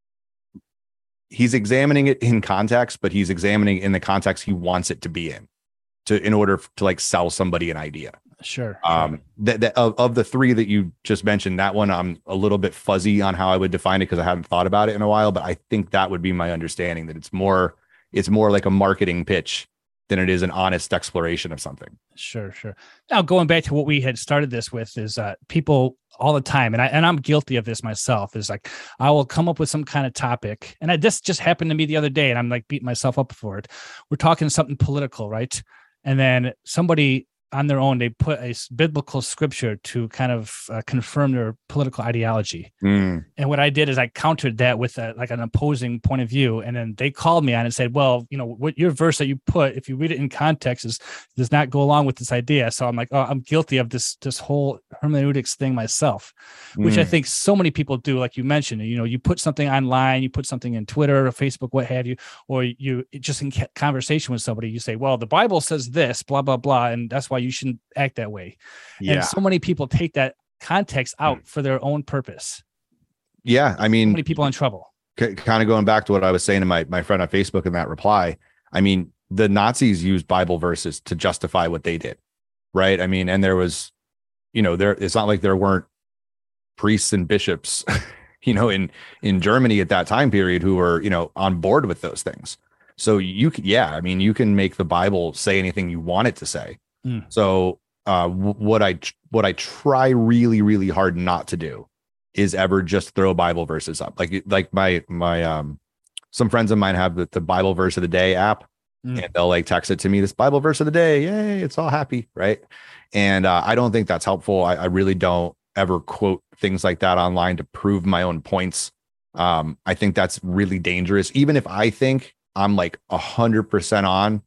He's examining it in context, but he's examining it in the context he wants it to be in, to in order to like sell somebody an idea. Sure. Um, that, that of, of the three that you just mentioned, that one I'm a little bit fuzzy on how I would define it because I haven't thought about it in a while. But I think that would be my understanding, that it's more it's more like a marketing pitch than it is an honest exploration of something. Sure, sure. Now, going back to what we had started this with is uh, people all the time, and I and I'm guilty of this myself. Is like I will come up with some kind of topic, and I, this just happened to me the other day, and I'm like beating myself up for it. We're talking something political, right? And then somebody on their own, they put a s- biblical scripture to kind of uh, confirm their political ideology. Mm. And what I did is I countered that with a, like an opposing point of view. And then they called me on and said, well, you know, what your verse that you put, if you read it in context, is does not go along with this idea. So I'm like, oh, I'm guilty of this, this whole hermeneutics thing myself, which I Mm. think so many people do. Like you mentioned, you know, you put something online, you put something in Twitter or Facebook, what have you, or you just in ca- conversation with somebody, you say, well, the Bible says this, blah, blah, blah. And that's why you shouldn't act that way. Yeah. And so many people take that context out for their own purpose. Yeah. I mean, So many people in trouble. c- kind of going back to what I was saying to my, my friend on Facebook in that reply. I mean, the Nazis used Bible verses to justify what they did. Right. I mean, and there was, you know, there, it's not like there weren't priests and bishops, you know, in, in Germany at that time period who were, you know, on board with those things. So you could, yeah, I mean, you can make the Bible say anything you want it to say. Mm. So uh, w- what I, what I try really, really hard not to do is ever just throw Bible verses up. Like, like my, my, um, some friends of mine have the, the Bible verse of the day app, Mm. and they'll like text it to me, this Bible verse of the day. Yay. It's all happy. Right. And uh, I don't think that's helpful. I, I really don't ever quote things like that online to prove my own points. Um, I think that's really dangerous. Even if I think I'm like a hundred percent on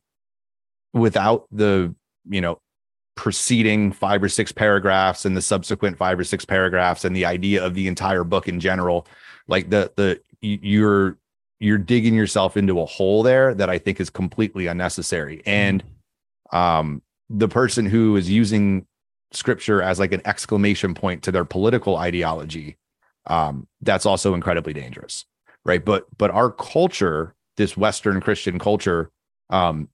without the, you know, preceding five or six paragraphs and the subsequent five or six paragraphs and the idea of the entire book in general, like the, the, you're, you're digging yourself into a hole there that I think is completely unnecessary. And um, the person who is using scripture as like an exclamation point to their political ideology, um, that's also incredibly dangerous. Right. But, but our culture, this Western Christian culture, um,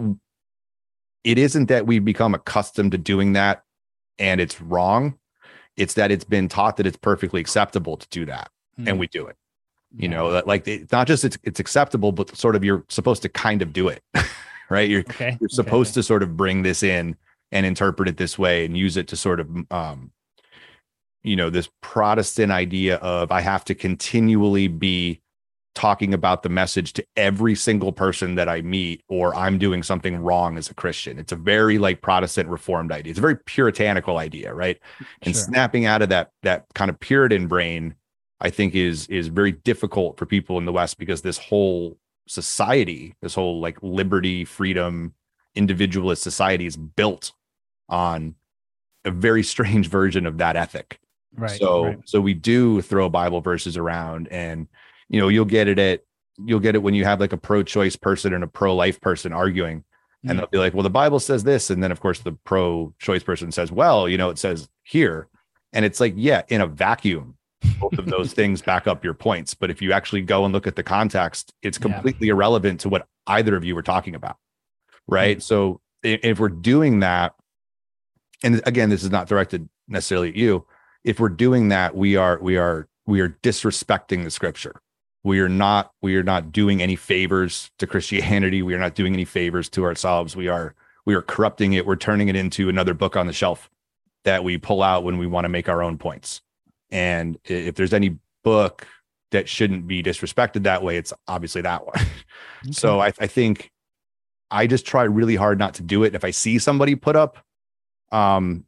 it isn't that we've become accustomed to doing that and it's wrong. It's that it's been taught that it's perfectly acceptable to do that. Mm. And we do it. You know, that like it's not just it's it's acceptable, but sort of you're supposed to kind of do it, right? You're Okay. you're supposed to sort of bring this in and interpret it this way and use it to sort of, um, you know, this Protestant idea of I have to continually be talking about the message to every single person that I meet, or I'm doing something wrong as a Christian. It's a very like Protestant Reformed idea. It's a very puritanical idea, right? And Sure. snapping out of that that kind of Puritan brain, I think is is very difficult for people in the West, because this whole society, this whole like liberty, freedom, individualist society is built on a very strange version of that ethic. Right. So right. so we do throw Bible verses around, and you know, you'll get it at you'll get it when you have like a pro-choice person and a pro-life person arguing, and Mm. they'll be like, well, the Bible says this, and then of course the pro-choice person says, well, you know, it says here. And it's like, yeah, in a vacuum, both of those things back up your points. But if you actually go and look at the context, it's Yeah. completely irrelevant to what either of you were talking about. Right. Mm. So i- if we're doing that, and again, this is not directed necessarily at you, if we're doing that, we are, we are, we are disrespecting the scripture. We are not, we are not doing any favors to Christianity. We are not doing any favors to ourselves. We are, we are corrupting it. We're turning it into another book on the shelf that we pull out when we want to make our own points. And if there's any book that shouldn't be disrespected that way, it's obviously that one. Okay. So I, I think I just try really hard not to do it. If I see somebody put up, um,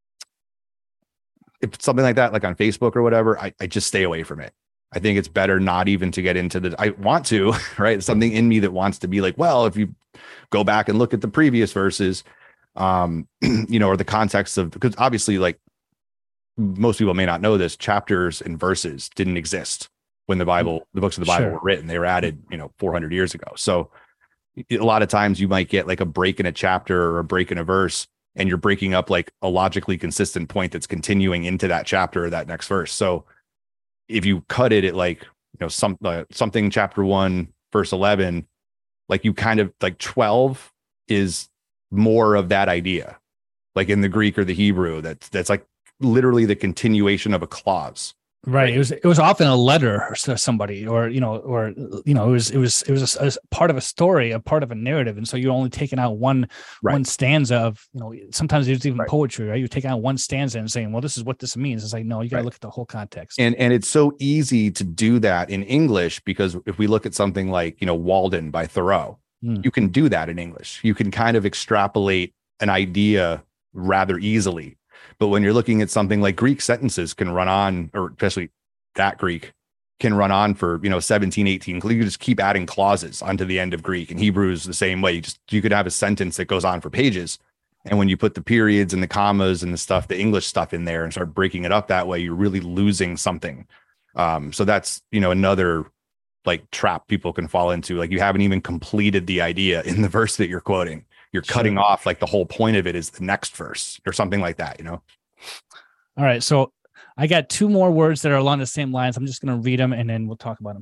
if it's something like that, like on Facebook or whatever, I, I just stay away from it. I think it's better not even to get into the, I want to, right? Something in me that wants to be like, well, if you go back and look at the previous verses, um, you know, or the context of, because obviously like most people may not know this, chapters and verses didn't exist when the Bible, the books of the Bible Sure. were written. They were added, you know, four hundred years ago. So a lot of times you might get like a break in a chapter or a break in a verse, and you're breaking up like a logically consistent point that's continuing into that chapter or that next verse. So if you cut it at like, you know, some uh, something chapter one, verse eleven, like you kind of like twelve is more of that idea, like in the Greek or the Hebrew, that's that's like literally the continuation of a clause. Right. It was it was often a letter to somebody, or you know, or you know, it was it was it was a, a part of a story, a part of a narrative, and so you're only taking out one Right. one stanza of, you know. Sometimes there's even Right. poetry, right? You're taking out one stanza and saying, well, this is what this means. It's like, no, you got to Right. look at the whole context. And and it's so easy to do that in English, because if we look at something like, you know, Walden by Thoreau, Hmm. you can do that in English. You can kind of extrapolate an idea rather easily. But when you're looking at something like Greek, sentences can run on, or especially that Greek can run on for, you know, seventeen, eighteen. You can just keep adding clauses onto the end of Greek, and Hebrew is the same way. You just, you could have a sentence that goes on for pages. And when you put the periods and the commas and the stuff, the English stuff in there and start breaking it up that way, you're really losing something. Um, so that's, you know, another like trap people can fall into. Like you haven't even completed the idea in the verse that you're quoting. You're Sure. cutting off like the whole point of it is the next verse or something like that, you know? All right. So I got two more words that are along the same lines. I'm just going to read them and then we'll talk about them.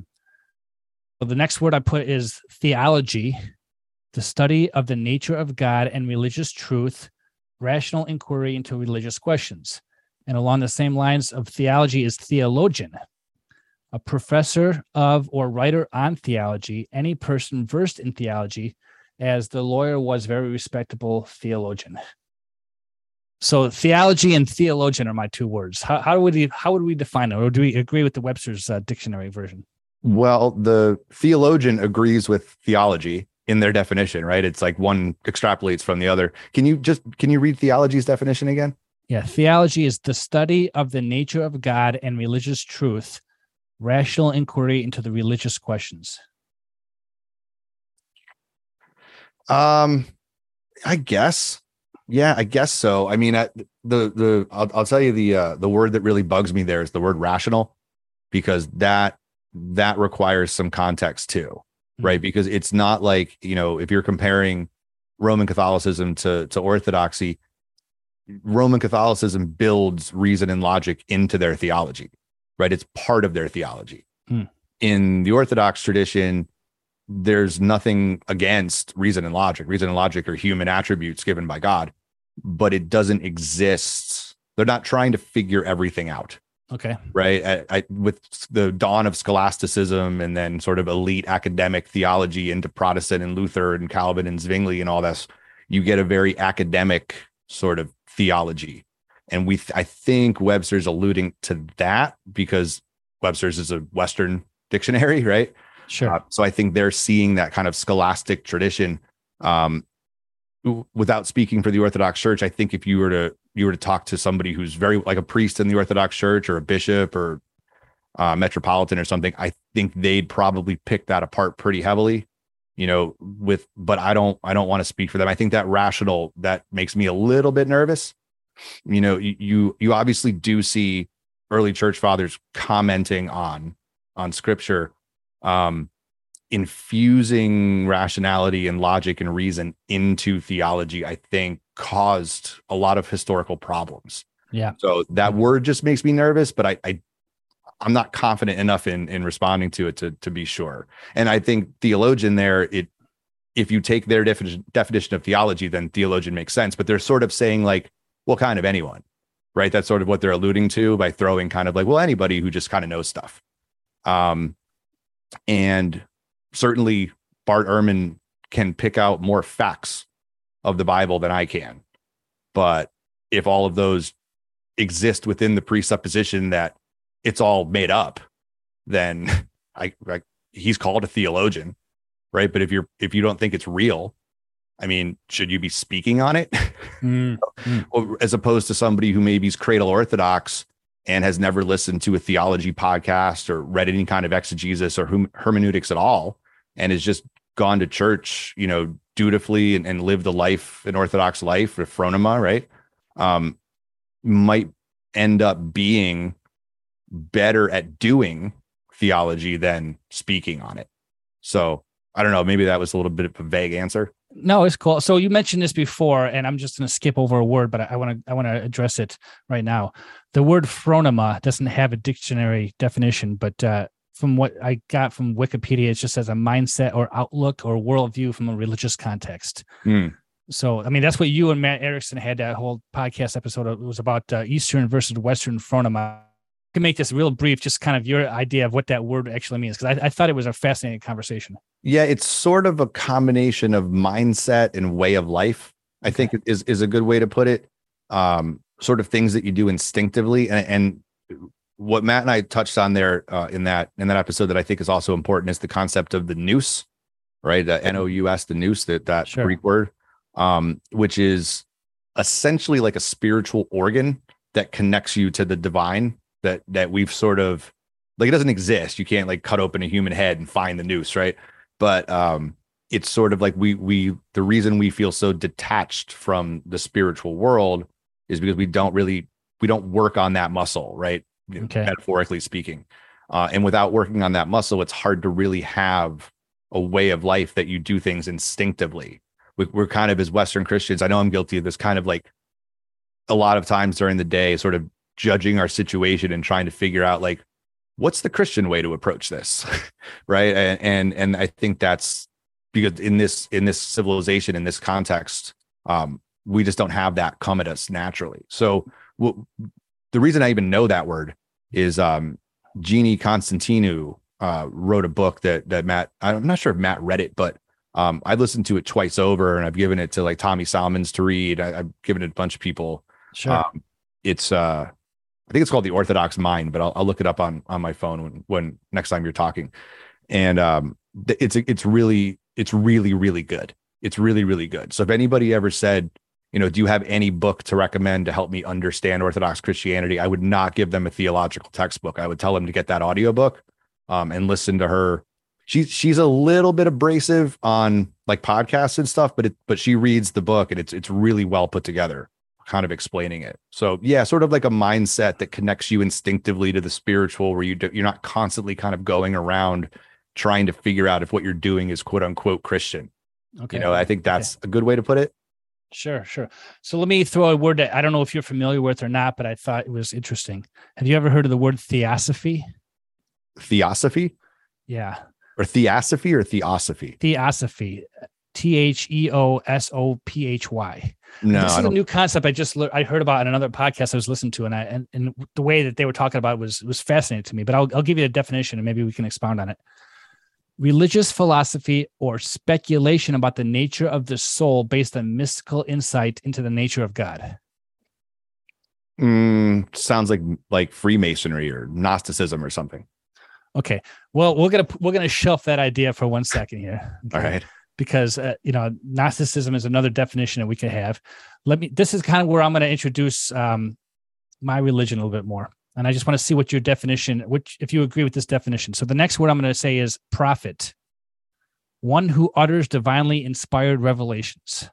So the next word I put is theology, the study of the nature of God and religious truth, rational inquiry into religious questions. And along the same lines of theology is theologian, a professor of or writer on theology, any person versed in theology, as the lawyer was very respectable theologian. So theology and theologian are my two words. How, how would we how would we define it, or do we agree with the Webster's uh, dictionary version? Well, the theologian agrees with theology in their definition, right? It's like one extrapolates from the other. Can you just, can you read theology's definition again? Yeah, theology is the study of the nature of God and religious truth, rational inquiry into the religious questions. Um, I guess. Yeah, I guess so. I mean, I, the the I'll, I'll tell you the uh, the word that really bugs me there is the word rational, because that that requires some context too, right? Because it's not like, you know, if you're comparing Roman Catholicism to to Orthodoxy, Roman Catholicism builds reason and logic into their theology, right? It's part of their theology. Hmm. In the Orthodox tradition, there's nothing against reason and logic. Reason and logic are human attributes given by God, but it doesn't exist. They're not trying to figure everything out. Okay. Right. I, I, with the dawn of scholasticism and then sort of elite academic theology into Protestant and Luther and Calvin and Zwingli and all this, you get a very academic sort of theology. And we, th- I think Webster's alluding to that because Webster's is a Western dictionary, right? Sure. Uh, so I think they're seeing that kind of scholastic tradition. Um, w- without speaking for the Orthodox Church, I think if you were to you were to talk to somebody who's very like a priest in the Orthodox Church or a bishop or uh, metropolitan or something, I think they'd probably pick that apart pretty heavily. You know, with but I don't I don't want to speak for them. I think that rational that makes me a little bit nervous. You know, you you, you obviously do see early church fathers commenting on on scripture. Um, infusing rationality and logic and reason into theology, I think, caused a lot of historical problems. Yeah. So that word just makes me nervous, but I, I I'm not confident enough in in responding to it to to be sure. And I think theologian there, it if you take their definition definition of theology, then theologian makes sense. But they're sort of saying like, well, kind of anyone, right? That's sort of what they're alluding to by throwing kind of like, well, anybody who just kind of knows stuff. Um. And certainly Bart Ehrman can pick out more facts of the Bible than I can. But if all of those exist within the presupposition that it's all made up, then I, I he's called a theologian, right? But if you're if you don't think it's real, I mean, should you be speaking on it? Mm. Or as opposed to somebody who maybe is cradle orthodox and has never listened to a theology podcast or read any kind of exegesis or hum- hermeneutics at all, and has just gone to church, you know, dutifully and, and lived a life, an orthodox life, or phronema, right? Um, might end up being better at doing theology than speaking on it. So I don't know, maybe that was a little bit of a vague answer. No, it's cool. So you mentioned this before, and I'm just going to skip over a word, but I want to I want to address it right now. The word phronema doesn't have a dictionary definition, but uh, from what I got from Wikipedia, it just says a mindset or outlook or worldview from a religious context. Mm. So, I mean, that's what you and Matt Erickson had that whole podcast episode. It was about uh, Eastern versus Western phronema. I can make this real brief, just kind of your idea of what that word actually means, because I, I thought it was a fascinating conversation. Yeah, it's sort of a combination of mindset and way of life, I think is, is a good way to put it. Um, sort of things that you do instinctively. And, and what Matt and I touched on there uh, in that in that episode that I think is also important is the concept of the nous, right? The N O U S, the nous, that, that sure. Greek word, um, which is essentially like a spiritual organ that connects you to the divine. That that we've sort of like, it doesn't exist. You can't like cut open a human head and find the nous, right? But um, it's sort of like we we the reason we feel so detached from the spiritual world is because we don't really we don't work on that muscle, right? Okay. Metaphorically speaking, uh, and without working on that muscle, it's hard to really have a way of life that you do things instinctively. We, we're kind of, as Western Christians, I know I'm guilty of this, kind of like a lot of times during the day, sort of judging our situation and trying to figure out like, what's the Christian way to approach this? Right. And, and, and I think that's because in this, in this civilization, in this context, um, we just don't have that come at us naturally. So w- the reason I even know that word is, um, Jeannie Constantinou, uh, wrote a book that, that Matt, I'm not sure if Matt read it, but, um, I've listened to it twice over and I've given it to like Tommy Salmons to read. I, I've given it to a bunch of people. Sure. Um, it's, uh, I think it's called The Orthodox Mind, but I'll, I'll look it up on, on my phone when, when next time you're talking. And um, it's, it's really, it's really, really good. It's really, really good. So if anybody ever said, you know, do you have any book to recommend to help me understand Orthodox Christianity? I would not give them a theological textbook. I would tell them to get that audiobook um, and listen to her. She's, she's a little bit abrasive on like podcasts and stuff, but it, but she reads the book and it's, it's really well put together, kind of explaining it. So yeah, sort of like a mindset that connects you instinctively to the spiritual, where you do, you're not constantly kind of going around trying to figure out if what you're doing is quote unquote Christian. Okay. You know, I think that's okay. a good way to put it. Sure, sure. So let me throw a word that I don't know if you're familiar with or not, but I thought it was interesting. Have you ever heard of the word theosophy? Theosophy? Yeah. Or theosophy or theosophy? Theosophy. T H E O S O P H Y. No, this is a new concept I just I heard about in another podcast I was listening to, and I and, and the way that they were talking about it was was fascinating to me. But I'll I'll give you a definition and maybe we can expound on it. Religious philosophy or speculation about the nature of the soul based on mystical insight into the nature of God. Mm, sounds like like Freemasonry or Gnosticism or something. Okay, well we're gonna we're gonna shelf that idea for one second here. Okay? All right. Because, uh, you know, Gnosticism is another definition that we could have. Let me, this is kind of where I'm going to introduce um, my religion a little bit more. And I just want to see what your definition, which, if you agree with this definition. So the next word I'm going to say is prophet, one who utters divinely inspired revelations.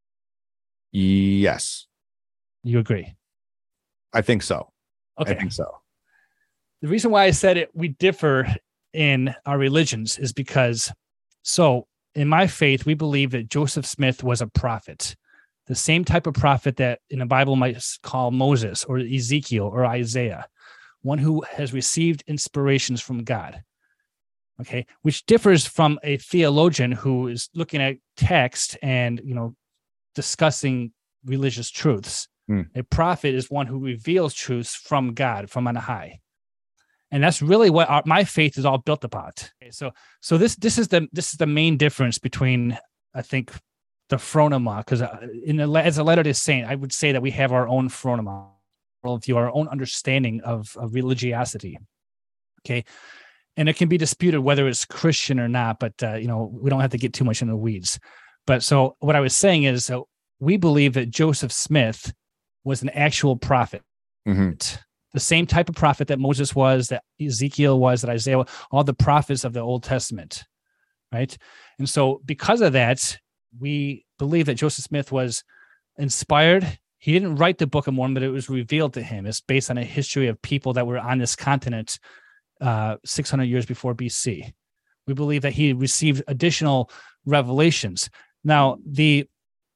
Yes. You agree? I think so. Okay. I think so. The reason why I said it, we differ in our religions is because, so, in my faith, we believe that Joseph Smith was a prophet, the same type of prophet that in the Bible might call Moses or Ezekiel or Isaiah, one who has received inspirations from God. Okay, which differs from a theologian who is looking at text and, you know, discussing religious truths. Hmm. A prophet is one who reveals truths from God, from on high. And that's really what our, my faith is all built upon. Okay, so, so this, this is the, this is the main difference between, I think, the phronema, because in the, as a Latter-day Saint, I would say that we have our own phronema, worldview, our own understanding of, of religiosity. Okay. And it can be disputed whether it's Christian or not, but, uh, you know, we don't have to get too much into the weeds. But so what I was saying is, uh, we believe that Joseph Smith was an actual prophet, Mm-hmm. the same type of prophet that Moses was, that Ezekiel was, that Isaiah, all the prophets of the Old Testament, right? And so because of that, we believe that Joseph Smith was inspired. He didn't write the Book of Mormon, but it was revealed to him. It's based on a history of people that were on this continent uh, six hundred years before B C. We believe that he received additional revelations. Now, the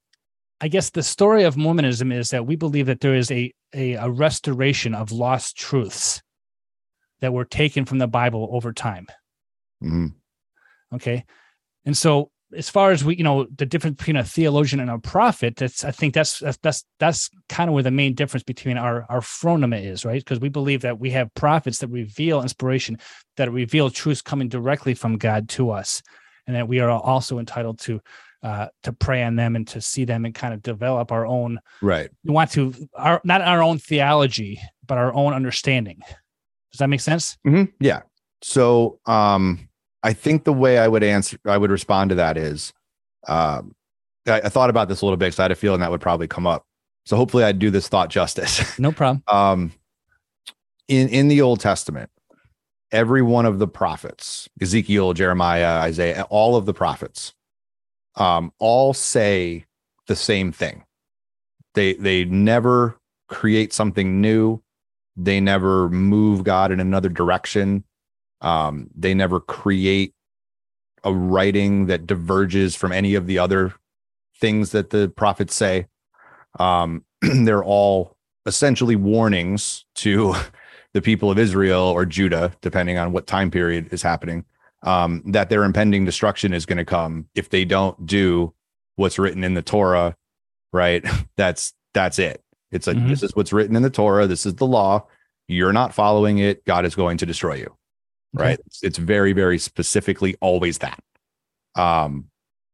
I guess the story of Mormonism is that we believe that there is a, a, a restoration of lost truths that were taken from the Bible over time. Mm-hmm. Okay. And so as far as we, you know, the difference between a theologian and a prophet, that's, I think that's, that's, that's, that's kind of where the main difference between our, our phronema is, right? Because we believe that we have prophets that reveal inspiration, that reveal truths coming directly from God to us. And that we are also entitled to, uh, to pray on them and to see them and kind of develop our own, right. We want to, our, not our own theology, but our own understanding. Does that make sense? Mm-hmm. Yeah. So, um, I think the way I would answer, I would respond to that is, um, I, I thought about this a little bit because I had a feeling that would probably come up. So hopefully I'd do this thought justice. No problem. um, in, in the Old Testament, every one of the prophets, Ezekiel, Jeremiah, Isaiah, all of the prophets, um, all say the same thing. They, they never create something new. They never move God in another direction. Um, they never create a writing that diverges from any of the other things that the prophets say. Um, they're all essentially warnings to the people of Israel or Judah, depending on what time period is happening, um, that their impending destruction is going to come if they don't do what's written in the Torah, right? That's, that's it. It's like, mm-hmm. This is what's written in the Torah. This is the law. You're not following it. God is going to destroy you. Right. Okay. It's, it's very, very specifically always that. Um,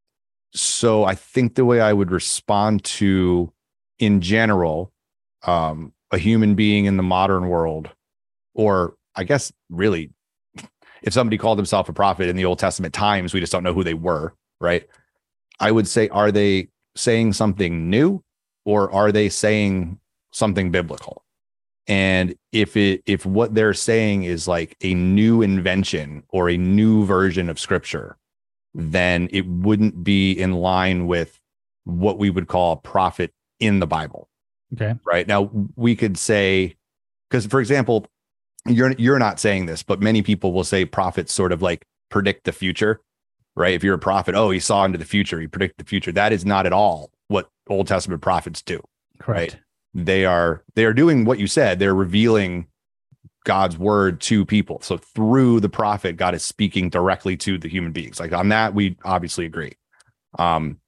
so I think the way I would respond to, in general, um, a human being in the modern world, or I guess really, if somebody called himself a prophet in the Old Testament times, we just don't know who they were. Right. I would say, are they saying something new, or are they saying something biblical? And if it, if what they're saying is like a new invention or a new version of scripture, then it wouldn't be in line with what we would call a prophet in the Bible. Okay. Right. Now we could say, because for example, you're, you're not saying this, but many people will say prophets sort of like predict the future, right? If you're a prophet, oh, he saw into the future, he predicted the future. That is not at all what Old Testament prophets do. Correct. Right? They are, they are doing what you said. They're revealing God's word to people. So through the prophet, God is speaking directly to the human beings. Like on that, we obviously agree. Um,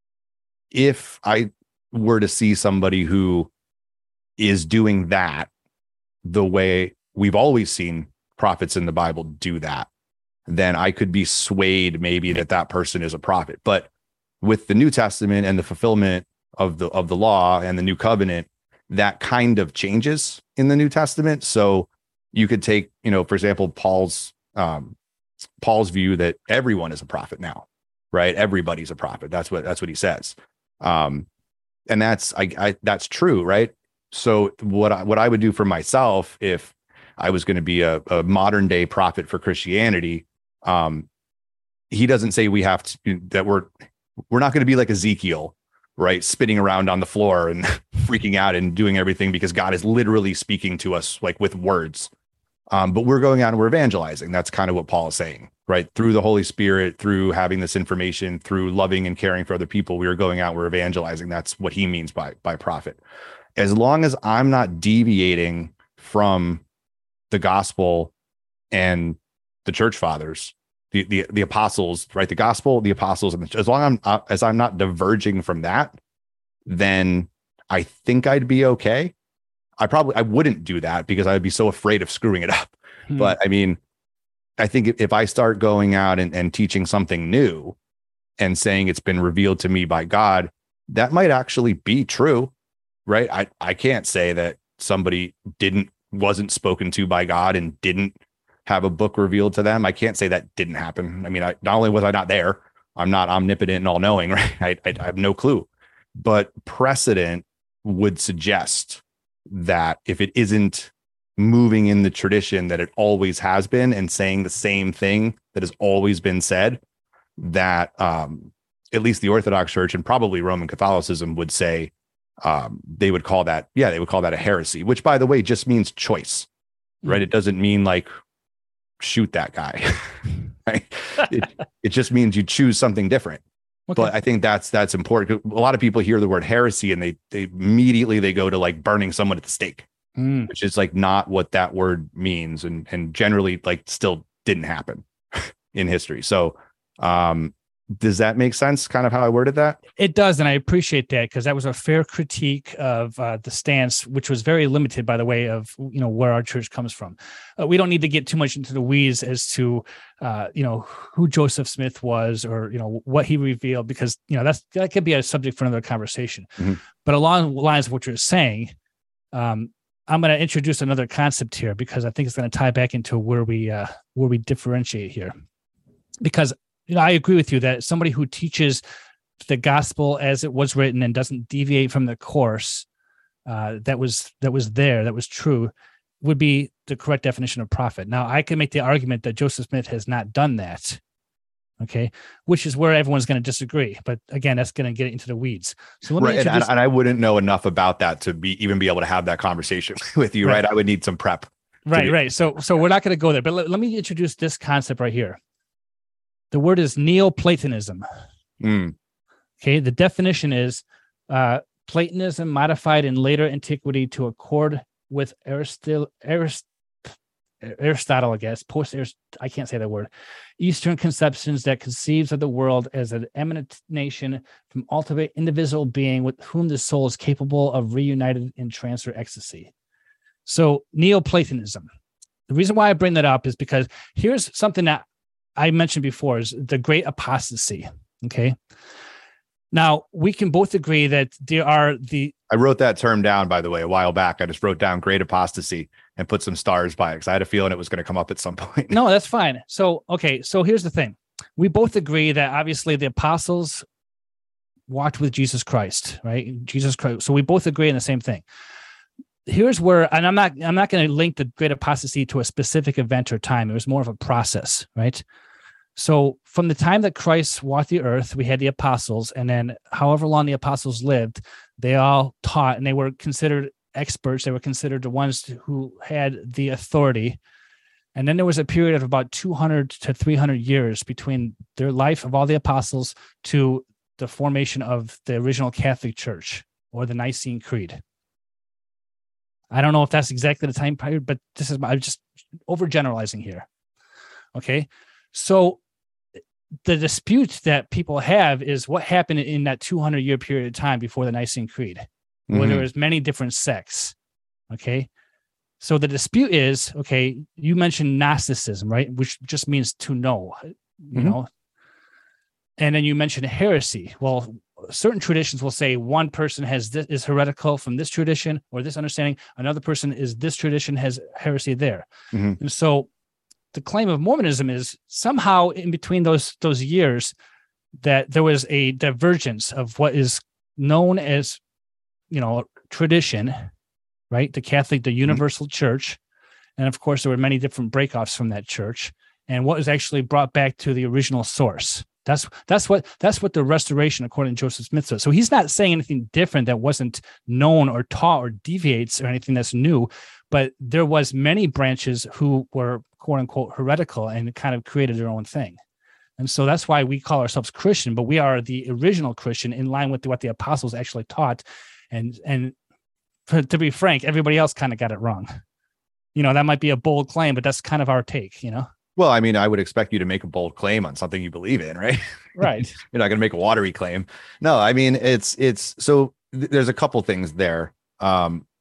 if I were to see somebody who is doing that the way we've always seen prophets in the Bible do that, then I could be swayed maybe that that person is a prophet. But with the New Testament and the fulfillment of the, of the law and the new covenant, that kind of changes in the New Testament. So you could take, you know, for example, Paul's, um, Paul's view that everyone is a prophet now, right? Everybody's a prophet. That's what, that's what he says. Um, and that's, I, I, that's true. Right. So what I, what I would do for myself, if I was going to be a, a modern day prophet for Christianity, um, he doesn't say we have to, that we're, we're not going to be like Ezekiel, right? Spinning around on the floor and freaking out and doing everything because God is literally speaking to us like with words. Um, but we're going out and we're evangelizing. That's kind of what Paul is saying, right? Through the Holy Spirit, through having this information, through loving and caring for other people, we are going out, we're evangelizing. That's what he means by, by prophet. As long as I'm not deviating from the gospel and the church fathers, the, the, the apostles, right? The gospel, the apostles, and the, as long as I'm, uh, as I'm not diverging from that, then I think I'd be okay. I probably, I wouldn't do that because I'd be so afraid of screwing it up. Hmm. But I mean, I think if I start going out and, and teaching something new and saying it's been revealed to me by God, that might actually be true, right? I, I can't say that somebody didn't, wasn't spoken to by God and didn't have a book revealed to them. I can't say that didn't happen. I mean, I, not only was I not there, I'm not omnipotent and all knowing, right? I, I, I have no clue, but precedent would suggest that if it isn't moving in the tradition that it always has been and saying the same thing that has always been said, that um, at least the Orthodox Church and probably Roman Catholicism would say um, they would call that, yeah, they would call that a heresy, which by the way, just means choice, right? Mm-hmm. It doesn't mean like shoot that guy, right? it, it just means you choose something different. Okay. But I think that's that's important. A lot of people hear the word heresy and they they immediately they go to like burning someone at the stake, mm. which is like not what that word means, and and generally like still didn't happen in history. So um, does that make sense? Kind of how I worded that? It does, and I appreciate that because that was a fair critique of uh, the stance, which was very limited, by the way, of you know where our church comes from. Uh, we don't need to get too much into the weeds as to uh, you know who Joseph Smith was or you know what he revealed, because you know that's that could be a subject for another conversation. Mm-hmm. But along the lines of what you're saying, um, I'm going to introduce another concept here because I think it's going to tie back into where we uh, where we differentiate here, because. You know, I agree with you that somebody who teaches the gospel as it was written and doesn't deviate from the course uh, that was that was there, that was true, would be the correct definition of prophet. Now, I can make the argument that Joseph Smith has not done that, okay, which is where everyone's going to disagree. But again, that's going to get into the weeds. So let me right, introduce- and, and I wouldn't know enough about that to be even be able to have that conversation with you, right? right? I would need some prep. Right, be- right. So, so we're not going to go there. But let, let me introduce this concept right here. The word is Neoplatonism. Mm. Okay, the definition is uh, Platonism modified in later antiquity to accord with Aristotle, Arist- Aristotle, I guess, post I can't say that word, Eastern conceptions that conceives of the world as an emanation from ultimate indivisible being with whom the soul is capable of reunited in trance or ecstasy. So Neoplatonism. The reason why I bring that up is because here's something that I mentioned before is the great apostasy. Okay. Now we can both agree that there are the, I wrote that term down, by the way, a while back. I just wrote down great apostasy and put some stars by it because I had a feeling it was going to come up at some point. No, that's fine. So, okay. So here's the thing. We both agree that obviously the apostles walked with Jesus Christ, right? Jesus Christ. So we both agree on the same thing. Here's where, and I'm not, I'm not going to link the great apostasy to a specific event or time. It was more of a process, right? So from the time that Christ walked the earth, we had the apostles, and then however long the apostles lived, they all taught, and they were considered experts. They were considered the ones who had the authority. And then there was a period of about two hundred to three hundred years between their life of all the apostles to the formation of the original Catholic Church or the Nicene Creed. I don't know if that's exactly the time period, but this is I'm just overgeneralizing here. Okay. So the dispute that people have is what happened in that two hundred year period of time before the Nicene Creed, mm-hmm. where there was many different sects. Okay. So the dispute is, okay, you mentioned Gnosticism, right? Which just means to know, you mm-hmm. know, and then you mentioned heresy. Well, certain traditions will say one person has this is heretical from this tradition or this understanding. Another person is this tradition has heresy there. Mm-hmm. And so the claim of Mormonism is somehow in between those, those years that there was a divergence of what is known as, you know, tradition, right? The Catholic, the universal mm-hmm. church. And of course, there were many different breakoffs from that church and what was actually brought back to the original source. That's that's what that's what the restoration, according to Joseph Smith, says. So he's not saying anything different that wasn't known or taught or deviates or anything that's new, but there was many branches who were quote unquote heretical and kind of created their own thing. And so that's why we call ourselves Christian, but we are the original Christian in line with what the apostles actually taught. And and for, to be frank, everybody else kind of got it wrong. You know, that might be a bold claim, but that's kind of our take, you know. Well, I mean, I would expect you to make a bold claim on something you believe in, right? Right. You're not going to make a watery claim. No, I mean, it's, it's, so th- there's a couple things there. Um,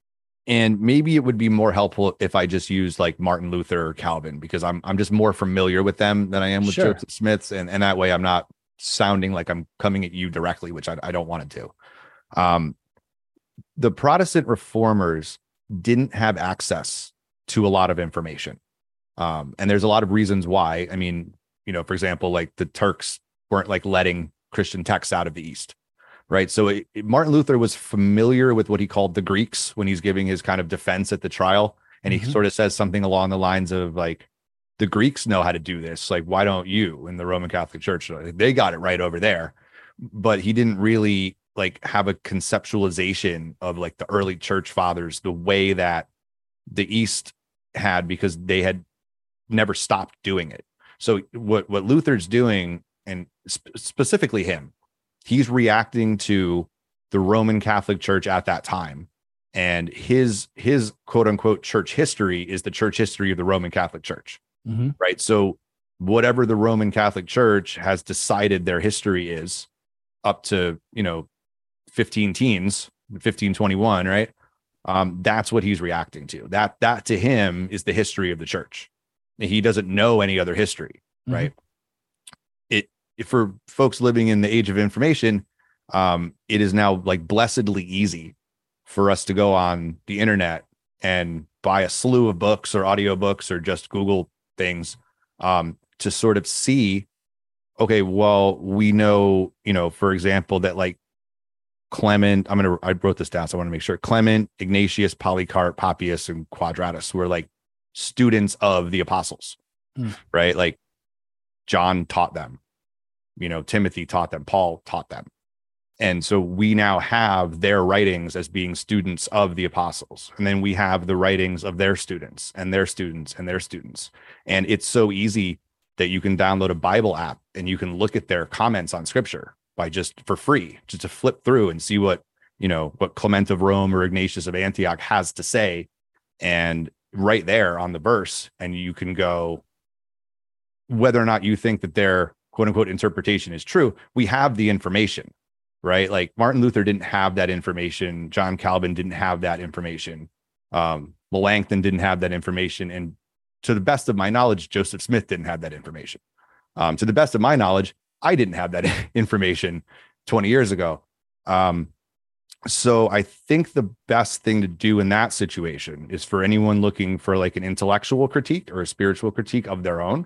And maybe it would be more helpful if I just used like Martin Luther or Calvin, because I'm I'm just more familiar with them than I am with Sure. Joseph Smith's, and and that way I'm not sounding like I'm coming at you directly, which I, I don't want to do. Um, the Protestant reformers didn't have access to a lot of information, um, and there's a lot of reasons why. I mean, you know, for example, like the Turks weren't like letting Christian texts out of the East. Right. So it, it, Martin Luther was familiar with what he called the Greeks when he's giving his kind of defense at the trial. And he mm-hmm. sort of says something along the lines of like, the Greeks know how to do this. Like, why don't you in the Roman Catholic Church? They got it right over there. But he didn't really like have a conceptualization of like the early church fathers, the way that the East had, because they had never stopped doing it. So what, what Luther's doing, and sp- specifically him, he's reacting to the Roman Catholic Church at that time. And his, his quote unquote church history is the church history of the Roman Catholic Church. Mm-hmm. Right. So whatever the Roman Catholic Church has decided their history is up to, you know, fifteen teens, fifteen twenty-one, right? Um, that's what he's reacting to. That, that to him is the history of the church. He doesn't know any other history, mm-hmm. right? For folks living in the age of information, um, it is now like blessedly easy for us to go on the internet and buy a slew of books or audiobooks or just Google things um, to sort of see, okay, well, we know, you know, for example, that like Clement, I'm going to, I wrote this down, so I want to make sure Clement, Ignatius, Polycarp, Papias, and Quadratus were like students of the apostles, mm. right? Like John taught them. You know, Timothy taught them, Paul taught them. And so we now have their writings as being students of the apostles. And then we have the writings of their students and their students and their students. And it's so easy that you can download a Bible app and you can look at their comments on scripture by just for free, just to flip through and see what, you know, what Clement of Rome or Ignatius of Antioch has to say. And right there on the verse, and you can go, whether or not you think that they're quote unquote interpretation is true, we have the information, right? Like Martin Luther didn't have that information. John Calvin didn't have that information. Um, Melanchthon didn't have that information. And to the best of my knowledge, Joseph Smith didn't have that information. Um, to the best of my knowledge, I didn't have that information twenty years ago. Um, so I think the best thing to do in that situation is for anyone looking for like an intellectual critique or a spiritual critique of their own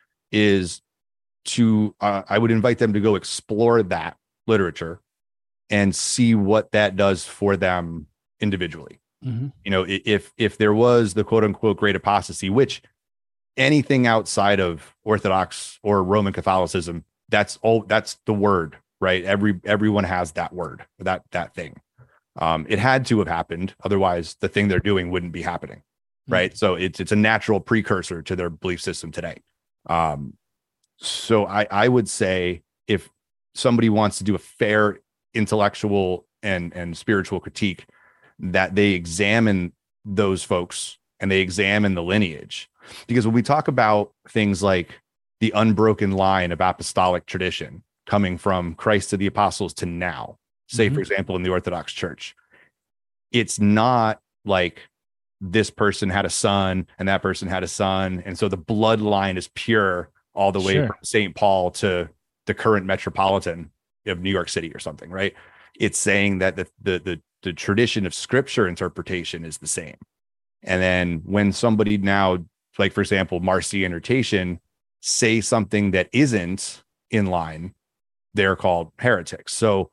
is to, uh, I would invite them to go explore that literature and see what that does for them individually. Mm-hmm. You know, if, if there was the quote unquote great apostasy, which anything outside of Orthodox or Roman Catholicism, that's all, that's the word, right? Every, everyone has that word, that, that thing. Um, it had to have happened. Otherwise the thing they're doing wouldn't be happening. Mm-hmm. Right. So it's, it's a natural precursor to their belief system today. Um, So I, I would say if somebody wants to do a fair intellectual and, and spiritual critique, that they examine those folks and they examine the lineage. Because when we talk about things like the unbroken line of apostolic tradition coming from Christ to the apostles to now, say, mm-hmm. for example, in the Orthodox Church, it's not like this person had a son and that person had a son. And so the bloodline is pure all the way sure. from Saint Paul to the current metropolitan of New York City or something, right? It's saying that the, the, the, the tradition of scripture interpretation is the same. And then when somebody now, like, for example, Marcion or Tatian, say something that isn't in line, they're called heretics. So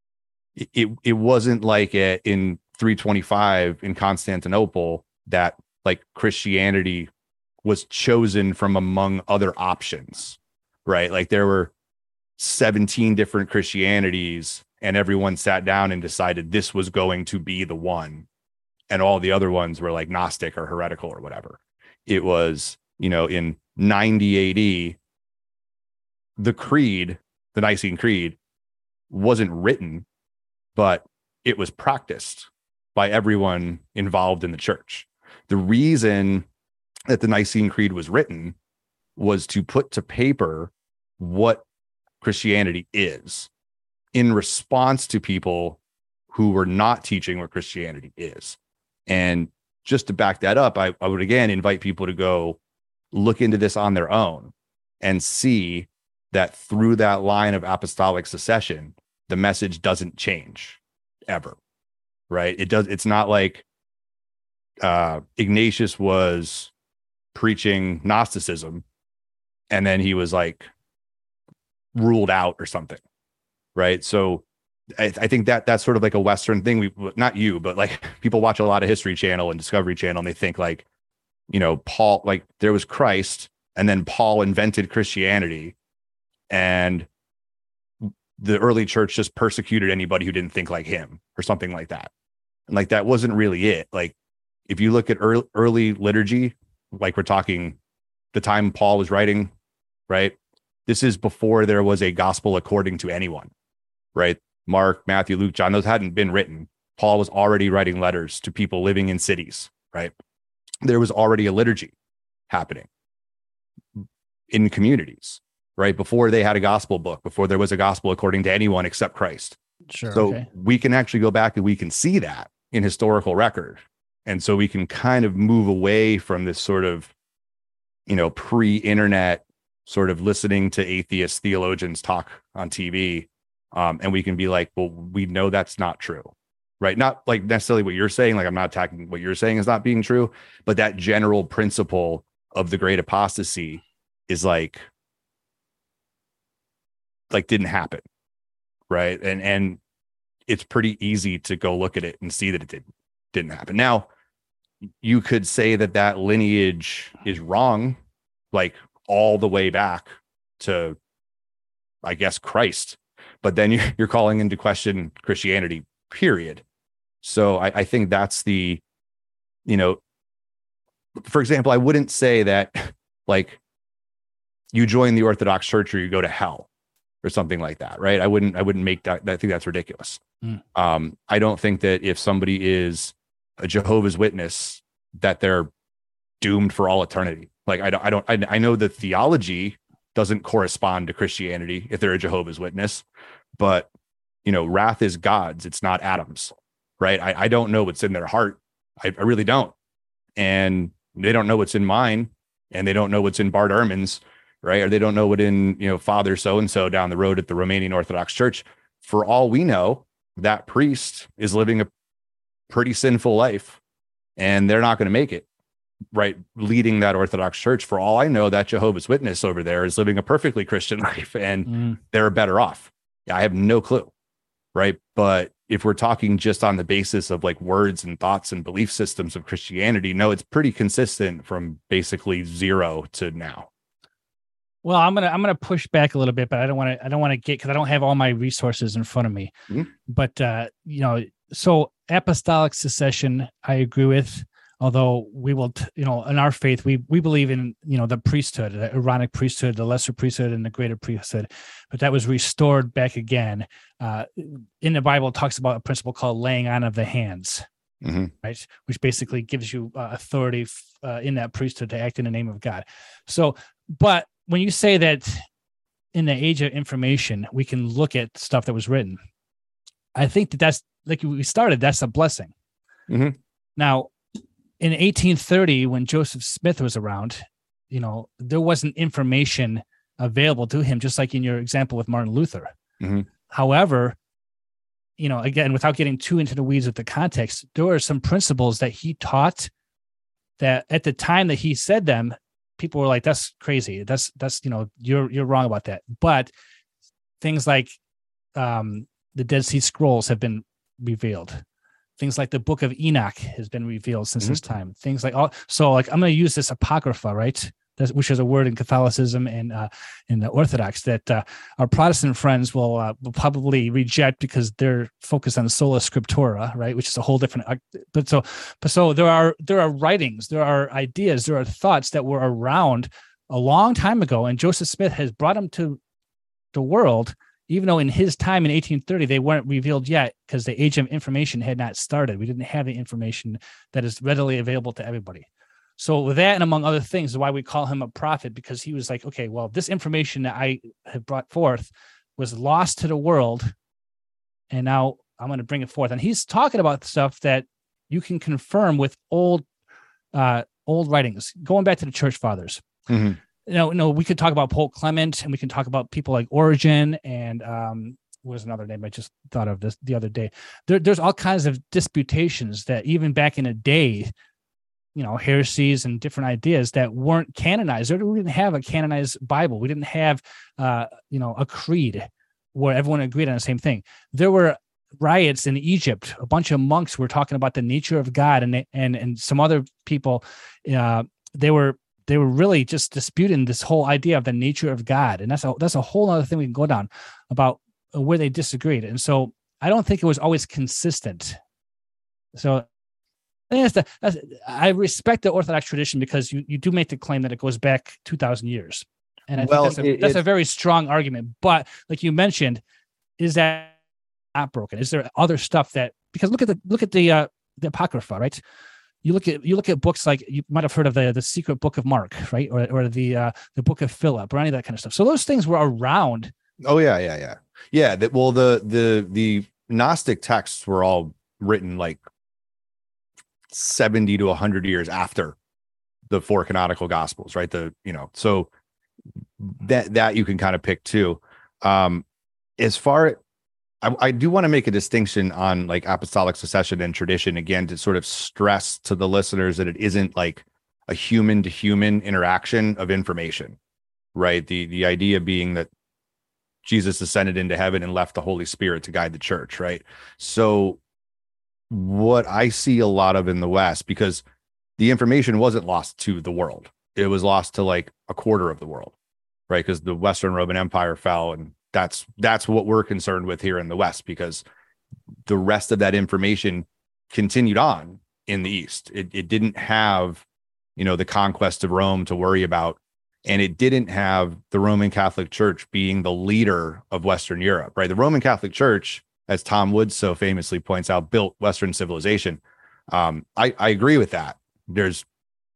it, it wasn't like a, in three twenty-five in Constantinople that like Christianity was chosen from among other options, right? Like there were seventeen different Christianities and everyone sat down and decided this was going to be the one. And all the other ones were like Gnostic or heretical or whatever. It was, you know, in ninety A D, the creed, the Nicene Creed, wasn't written, but it was practiced by everyone involved in the church. The reason that the Nicene Creed was written was to put to paper what Christianity is in response to people who were not teaching what Christianity is. And just to back that up, I, I would again invite people to go look into this on their own and see that through that line of apostolic succession, the message doesn't change ever, right? It does. It's not like uh, Ignatius was preaching Gnosticism and then he was like ruled out or something, right? So I, I think that that's sort of like a Western thing. We, not you, but like people watch a lot of History Channel and Discovery Channel, and they think like, you know, Paul, like there was Christ, and then Paul invented Christianity, and the early church just persecuted anybody who didn't think like him or something like that. And like that wasn't really it. Like if you look at early, early liturgy, like we're talking the time Paul was writing, right? This is before there was a gospel according to anyone, right? Mark, Matthew, Luke, John, those hadn't been written. Paul was already writing letters to people living in cities, right? There was already a liturgy happening in communities, right? Before they had a gospel book, before there was a gospel according to anyone except Christ. Sure. So okay. we can actually go back and we can see that in historical record. And so we can kind of move away from this sort of, you know, pre-internet sort of listening to atheist theologians talk on T V. Um, and we can be like, well, we know that's not true, right? Not like necessarily what you're saying. Like I'm not attacking what you're saying is not being true, but that general principle of the great apostasy is like, like didn't happen, right? And and it's pretty easy to go look at it and see that it didn't didn't happen. Now, you could say that that lineage is wrong, like all the way back to, I guess, Christ. But then you're calling into question Christianity, period. So I, I think that's the, you know, for example, I wouldn't say that like you join the Orthodox Church or you go to hell or something like that, right? I wouldn't, I wouldn't make that. I think that's ridiculous. Mm. Um, I don't think that if somebody is a Jehovah's Witness, that they're doomed for all eternity. Like I don't, I don't, I, I know the theology doesn't correspond to Christianity if they're a Jehovah's Witness, but you know, wrath is God's, it's not Adam's, right? I, I don't know what's in their heart. I, I really don't. And they don't know what's in mine, and they don't know what's in Bart Ehrman's, right? Or they don't know what in, you know, Father so-and-so down the road at the Romanian Orthodox Church. For all we know, that priest is living a pretty sinful life and they're not going to make it, right? Leading that Orthodox Church. For all I know, that Jehovah's Witness over there is living a perfectly Christian life and mm. they're better off. I have no clue, right? But if we're talking just on the basis of like words and thoughts and belief systems of Christianity, no, it's pretty consistent from basically zero to now. Well, I'm gonna I'm gonna push back a little bit, but I don't want to I don't want to get because I don't have all my resources in front of me. Mm-hmm. But uh, you know, so apostolic succession, I agree with. Although we will, t- you know, in our faith, we we believe in, you know, the priesthood, the Aaronic priesthood, the lesser priesthood, and the greater priesthood. But that was restored back again. Uh, in the Bible, it talks about a principle called laying on of the hands, mm-hmm. right? Which basically gives you uh, authority f- uh, in that priesthood to act in the name of God. So, but when you say that in the age of information, we can look at stuff that was written, I think that that's, like we started, that's a blessing. Mm-hmm. Now, in eighteen thirty, when Joseph Smith was around, you know, there wasn't information available to him, just like in your example with Martin Luther. Mm-hmm. However, you know, again, without getting too into the weeds of the context, there were some principles that he taught that at the time that he said them, people were like, that's crazy. That's, that's, you know, you're, you're wrong about that. But things like um, the Dead Sea Scrolls have been revealed. Things like the Book of Enoch has been revealed since mm-hmm. his time. Things like all, so like I'm going to use this apocrypha, right? That's, which is a word in Catholicism and uh, in the Orthodox that uh, our Protestant friends will uh, will probably reject because they're focused on sola scriptura, right? Which is a whole different. Uh, but so, but so there are there are writings, there are ideas, there are thoughts that were around a long time ago, and Joseph Smith has brought them to the world. Even though in his time in eighteen thirty, they weren't revealed yet because the age of information had not started. We didn't have the information that is readily available to everybody. So with that, and among other things, is why we call him a prophet, because he was like, okay, well, this information that I have brought forth was lost to the world, and now I'm going to bring it forth. And he's talking about stuff that you can confirm with old uh, old writings, going back to the church fathers. Mm-hmm. You know, no, we could talk about Pope Clement, and we can talk about people like Origen, and um, what was another name I just thought of this the other day. There, there's all kinds of disputations that even back in a day, you know, heresies and different ideas that weren't canonized. We didn't have a canonized Bible. We didn't have, uh, you know, a creed where everyone agreed on the same thing. There were riots in Egypt. A bunch of monks were talking about the nature of God, and they, and and some other people, uh, they were they were really just disputing this whole idea of the nature of God, and that's a that's a whole other thing we can go down about where they disagreed. And so I don't think it was always consistent. So I think that's the, that's, I respect the Orthodox tradition because you you do make the claim that it goes back two thousand years, and I Well, think that's a, it- that's a it- very strong argument. But like you mentioned, is that not broken? Is there other stuff that, because look at the look at the uh, the Apocrypha, right? You look at you look at books like, you might have heard of the the Secret Book of Mark, right, or or the uh, the Book of Philip, or any of that kind of stuff. So those things were around. Oh yeah, yeah, yeah, yeah. That well, the the the Gnostic texts were all written like seventy to a hundred years after the four canonical Gospels, right? The you know, so that that you can kind of pick too. Um, as far I, I do want to make a distinction on like apostolic succession and tradition again, to sort of stress to the listeners that it isn't like a human to human interaction of information, right? The the idea being that Jesus ascended into heaven and left the Holy Spirit to guide the church, right? So what I see a lot of in the West, because the information wasn't lost to the world, it was lost to like a quarter of the world, right? Because the Western Roman Empire fell, and that's that's what we're concerned with here in the West, because the rest of that information continued on in the East. It, it didn't have, you know, the conquest of Rome to worry about. And it didn't have the Roman Catholic Church being the leader of Western Europe, right? The Roman Catholic Church, as Tom Woods so famously points out, built Western civilization. Um, I, I agree with that. There's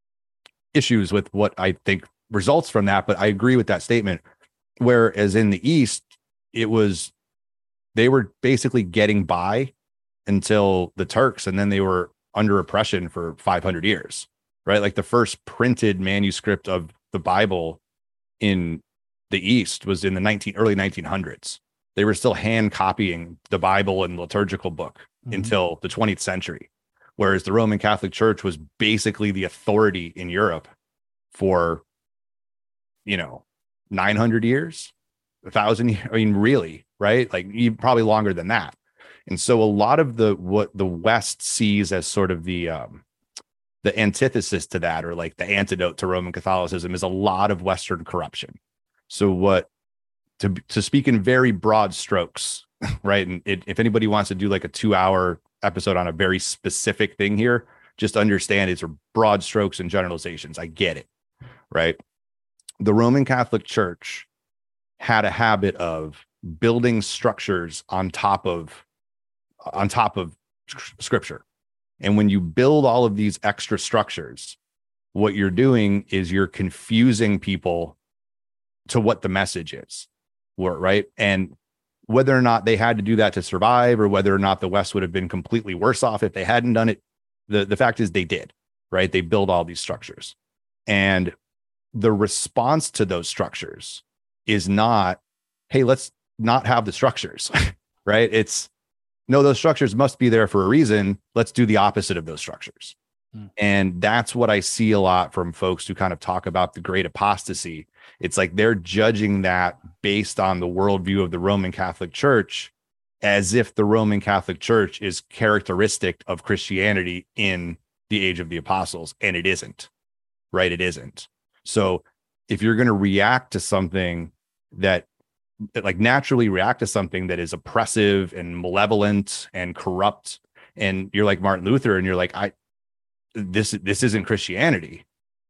issues with what I think results from that, but I agree with that statement. Whereas in the East, it was, they were basically getting by until the Turks, and then they were under oppression for five hundred years, right? Like the first printed manuscript of the Bible in the East was in the nineteen early nineteen hundreds. They were still hand copying the Bible and liturgical book mm-hmm. until the twentieth century. Whereas the Roman Catholic Church was basically the authority in Europe for, you know, nine hundred years, a thousand. I mean, really, right? Like even probably longer than that. And so a lot of the, what the West sees as sort of the, um, the antithesis to that, or like the antidote to Roman Catholicism, is a lot of Western corruption. So what, to to speak in very broad strokes, right? And it, if anybody wants to do like a two hour episode on a very specific thing here, just understand it's broad strokes and generalizations. I get it, right? The Roman Catholic Church had a habit of building structures on top of, on top of scripture. And when you build all of these extra structures, what you're doing is you're confusing people to what the message is, right? And whether or not they had to do that to survive, or whether or not the West would have been completely worse off if they hadn't done it, the, the fact is they did, right? They build all these structures. And the response to those structures is not, hey, let's not have the structures, right? It's, no, those structures must be there for a reason. Let's do the opposite of those structures. Hmm. And that's what I see a lot from folks who kind of talk about the great apostasy. It's like they're judging that based on the worldview of the Roman Catholic Church, as if the Roman Catholic Church is characteristic of Christianity in the age of the apostles. And it isn't, right? It isn't. So if you're going to react to something that, like naturally react to something that is oppressive and malevolent and corrupt, and you're like Martin Luther, and you're like, I, this, this isn't Christianity.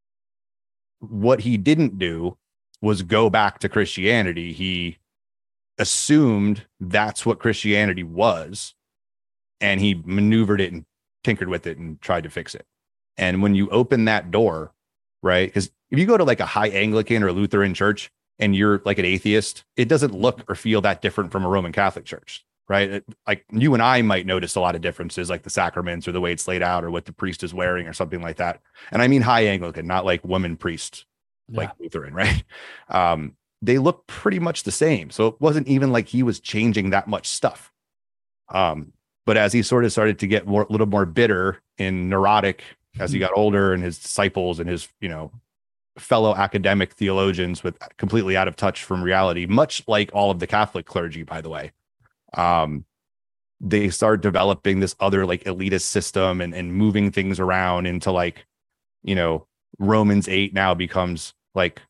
What he didn't do was go back to Christianity. He assumed that's what Christianity was, and he maneuvered it and tinkered with it and tried to fix it. And when you open that door, right? Because if you go to like a high Anglican or Lutheran church, and you're like an atheist, it doesn't look or feel that different from a Roman Catholic church, right? It, like you and I might notice a lot of differences, like the sacraments or the way it's laid out or what the priest is wearing or something like that. And I mean high Anglican, not like woman priest, like yeah. Lutheran, right? Um, they look pretty much the same. So it wasn't even like he was changing that much stuff. Um, but as he sort of started to get more, a little more bitter and neurotic as he got older, and his disciples and his, you know, fellow academic theologians with completely out of touch from reality, much like all of the Catholic clergy, by the way, um, they start developing this other like elitist system and, and moving things around into like, you know, Romans eight now becomes like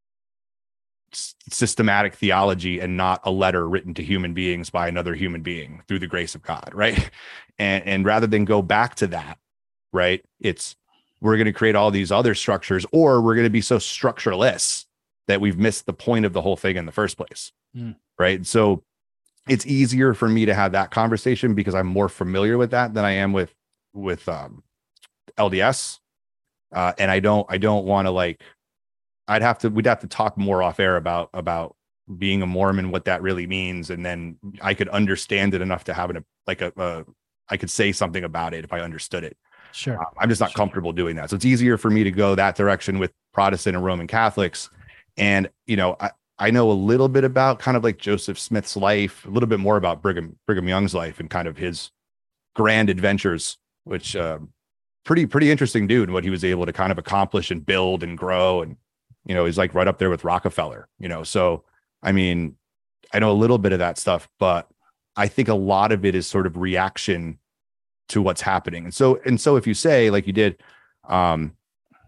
systematic theology and not a letter written to human beings by another human being through the grace of God, right? And and rather than go back to that, right, it's we're going to create all these other structures, or we're going to be so structureless that we've missed the point of the whole thing in the first place, mm. right? So it's easier for me to have that conversation because I'm more familiar with that than I am with with um, L D S, uh, and I don't I don't want to like. I'd have to, we'd have to talk more off air about, about being a Mormon, what that really means. And then I could understand it enough to have an, like a, a I could say something about it if I understood it. Sure. Um, I'm just not sure. comfortable doing that. So it's easier for me to go that direction with Protestant and Roman Catholics. And, you know, I, I know a little bit about kind of like Joseph Smith's life, a little bit more about Brigham, Brigham Young's life and kind of his grand adventures, which um, pretty, pretty interesting dude and what he was able to kind of accomplish and build and grow. And, you know, he's like right up there with Rockefeller, you know? So, I mean, I know a little bit of that stuff, but I think a lot of it is sort of reaction to what's happening. And so, and so if you say, like you did, um,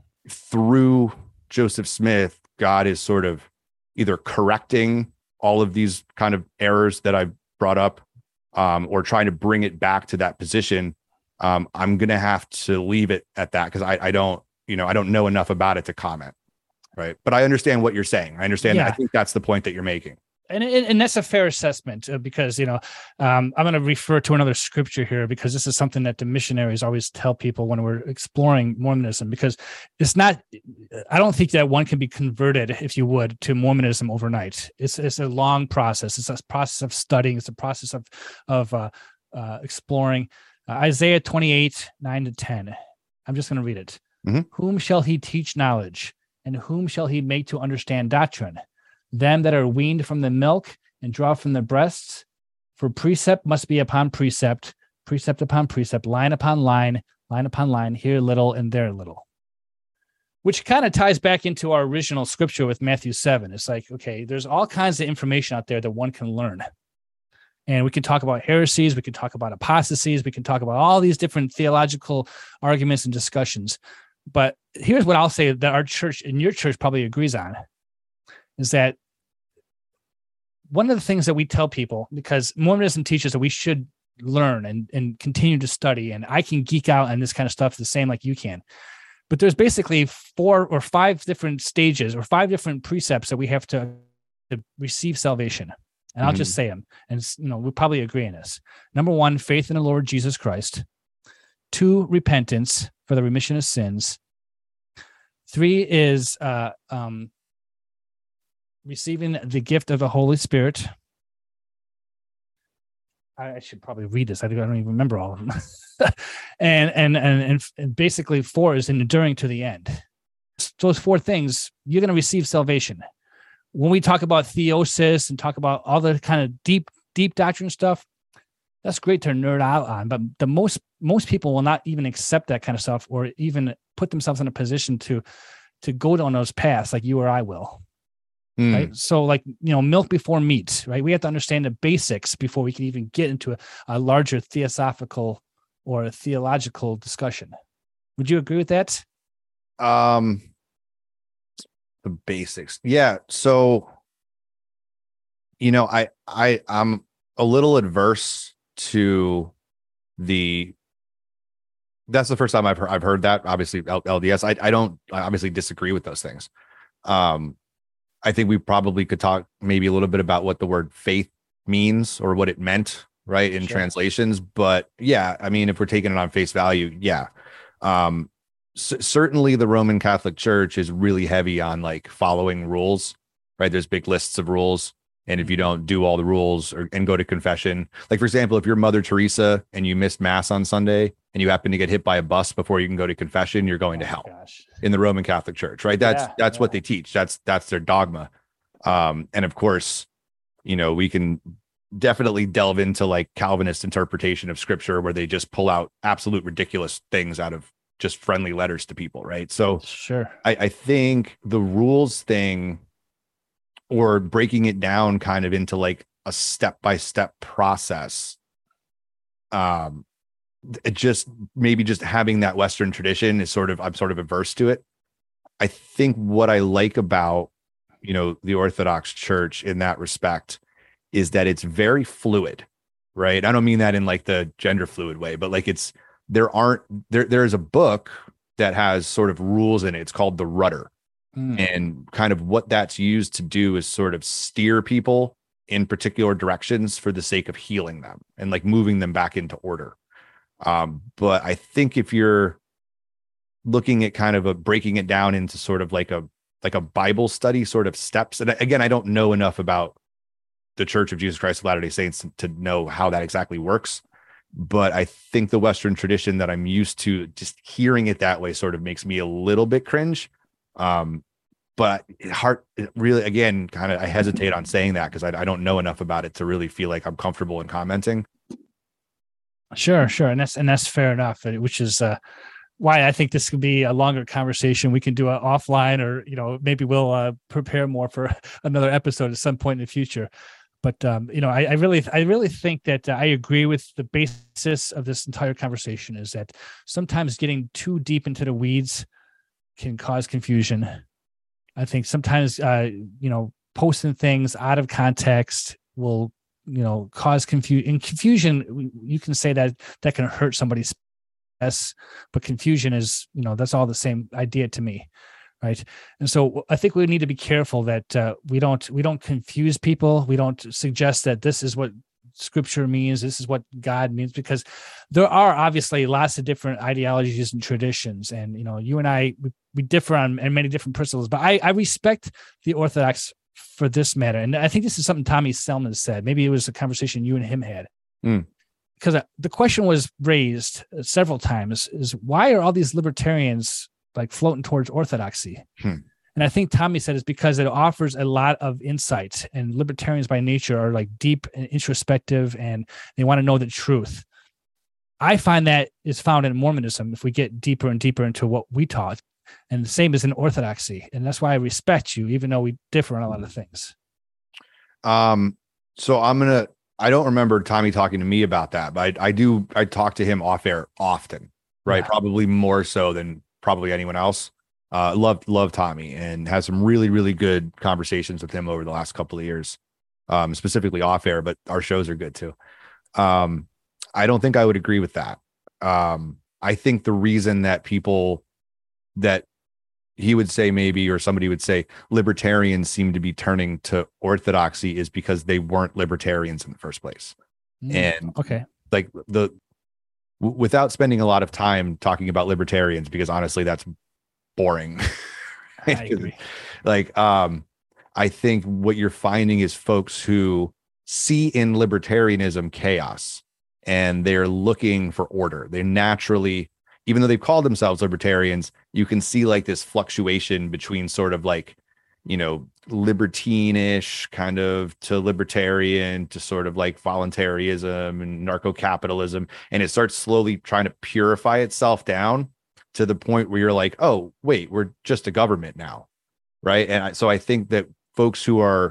through Joseph Smith, God is sort of either correcting all of these kind of errors that I brought up, um, or trying to bring it back to that position. Um, I'm going to have to leave it at that. Cause I, I don't, you know, I don't know enough about it to comment. Right. But I understand what you're saying. I understand. Yeah. That. I think that's the point that you're making. And, and, and that's a fair assessment uh, because, you know, um, I'm going to refer to another scripture here because this is something that the missionaries always tell people when we're exploring Mormonism, because it's not, I don't think that one can be converted, if you would, to Mormonism overnight. It's it's a long process. It's a process of studying. It's a process of, of uh, uh, exploring. Uh, Isaiah twenty-eight, nine to ten. I'm just going to read it. Mm-hmm. Whom shall he teach knowledge? And whom shall he make to understand doctrine? Them that are weaned from the milk and draw from the breasts. For precept must be upon precept, precept upon precept, line upon line, line upon line, here little and there little. Which kind of ties back into our original scripture with Matthew seven. It's like, okay, there's all kinds of information out there that one can learn. And we can talk about heresies, we can talk about apostasies, we can talk about all these different theological arguments and discussions. But here's what I'll say that our church and your church probably agrees on is that one of the things that we tell people, because Mormonism teaches that we should learn and, and continue to study, and I can geek out on this kind of stuff the same like you can. But there's basically four or five different stages or five different precepts that we have to, to receive salvation. And mm-hmm. I'll just say them. And, you know, we probably agree on this. Number one, faith in the Lord Jesus Christ. Two, repentance for the remission of sins. Three is uh, um, receiving the gift of the Holy Spirit. I, I should probably read this. I think I don't even remember all of them. and, and and and basically, four is enduring to the end. Those four things, you're going to receive salvation. When we talk about theosis and talk about all the kind of deep deep doctrine stuff, that's great to nerd out on, but the most most people will not even accept that kind of stuff or even put themselves in a position to to go down those paths like you or I will. Mm. Right. So like, you know, milk before meat, right? We have to understand the basics before we can even get into a, a larger theosophical or a theological discussion. Would you agree with that? Um, the basics. Yeah. So, you know, I, I, I'm a little adverse to the, that's the first time I've heard, I've heard that. Obviously L D S. I, I don't, I obviously disagree with those things. Um, I think we probably could talk maybe a little bit about what the word faith means or what it meant, right, in sure. translations. But yeah, I mean, if we're taking it on face value, yeah. Um, c- certainly the Roman Catholic Church is really heavy on like following rules, right? There's big lists of rules. And if you don't do all the rules or and go to confession, like for example, if you're Mother Teresa and you missed mass on Sunday and you happen to get hit by a bus before you can go to confession, you're going Oh, to hell gosh. in the Roman Catholic Church, right? That's Yeah, that's yeah. what they teach. That's that's their dogma. Um, and of course, you know, we can definitely delve into like Calvinist interpretation of scripture where they just pull out absolute ridiculous things out of just friendly letters to people, right? So Sure. I, I think the rules thing, or breaking it down kind of into like a step-by-step process, um it just maybe just having that Western tradition is sort of, I'm sort of averse to it. I think what I like about, you know, the Orthodox Church in that respect is that it's very fluid, right? I don't mean that in like the gender fluid way, but like it's, there aren't, there, there's a book that has sort of rules in it. It's called The Rudder. Mm. And kind of what that's used to do is sort of steer people in particular directions for the sake of healing them and like moving them back into order. Um, but I think if you're looking at kind of a breaking it down into sort of like a like a Bible study sort of steps, and again, I don't know enough about the Church of Jesus Christ of Latter-day Saints to know how that exactly works. But I think the Western tradition that I'm used to, just hearing it that way sort of makes me a little bit cringe. Um, but it hard, it really, again, kind of, I hesitate on saying that because I, I don't know enough about it to really feel like I'm comfortable in commenting. Sure, sure, and that's and that's fair enough. Which is uh, why I think this could be a longer conversation. We can do it offline, or you know, maybe we'll uh, prepare more for another episode at some point in the future. But um, you know, I, I really, I really think that uh, I agree with the basis of this entire conversation. Is that sometimes getting too deep into the weeds can cause confusion. I think sometimes, uh, you know, posting things out of context will, you know, cause confusion. In confusion, you can say that that can hurt somebody's success, but confusion is, you know, that's all the same idea to me, right? And so I think we need to be careful that uh, we don't we don't confuse people. We don't suggest that this is what Scripture means, this is what God means, because there are obviously lots of different ideologies and traditions, and you know, you and I we, we differ on, on many different principles. But I, I respect the Orthodox for this matter, and I think this is something Tommy Selman said. Maybe it was a conversation you and him had, mm. because the question was raised several times: is why are all these libertarians like floating towards orthodoxy? Hmm. And I think Tommy said it's because it offers a lot of insight, and libertarians by nature are like deep and introspective, and they want to know the truth. I find that is found in Mormonism if we get deeper and deeper into what we taught, and the same as in orthodoxy. And that's why I respect you, even though we differ on a lot of things. Um, so I'm going to, I don't remember Tommy talking to me about that, but I, I do, I talk to him off air often, right? Yeah. Probably more so than probably anyone else. Uh, love, love Tommy, and has some really, really good conversations with him over the last couple of years, um, specifically off air, but our shows are good too. Um, I don't think I would agree with that. Um, I think the reason that people that he would say maybe, or somebody would say libertarians seem to be turning to orthodoxy is because they weren't libertarians in the first place. Mm, and okay. like the, w- without spending a lot of time talking about libertarians, because honestly, that's boring. I agree. Like, um, I think what you're finding is folks who see in libertarianism chaos, and they're looking for order. They naturally, even though they've called themselves libertarians, you can see like this fluctuation between sort of like, you know, libertine-ish kind of to libertarian to sort of like voluntarism and narco-capitalism. And it starts slowly trying to purify itself down to the point where you're like, oh, wait, we're just a government now. Right. And I, so I think that folks who are,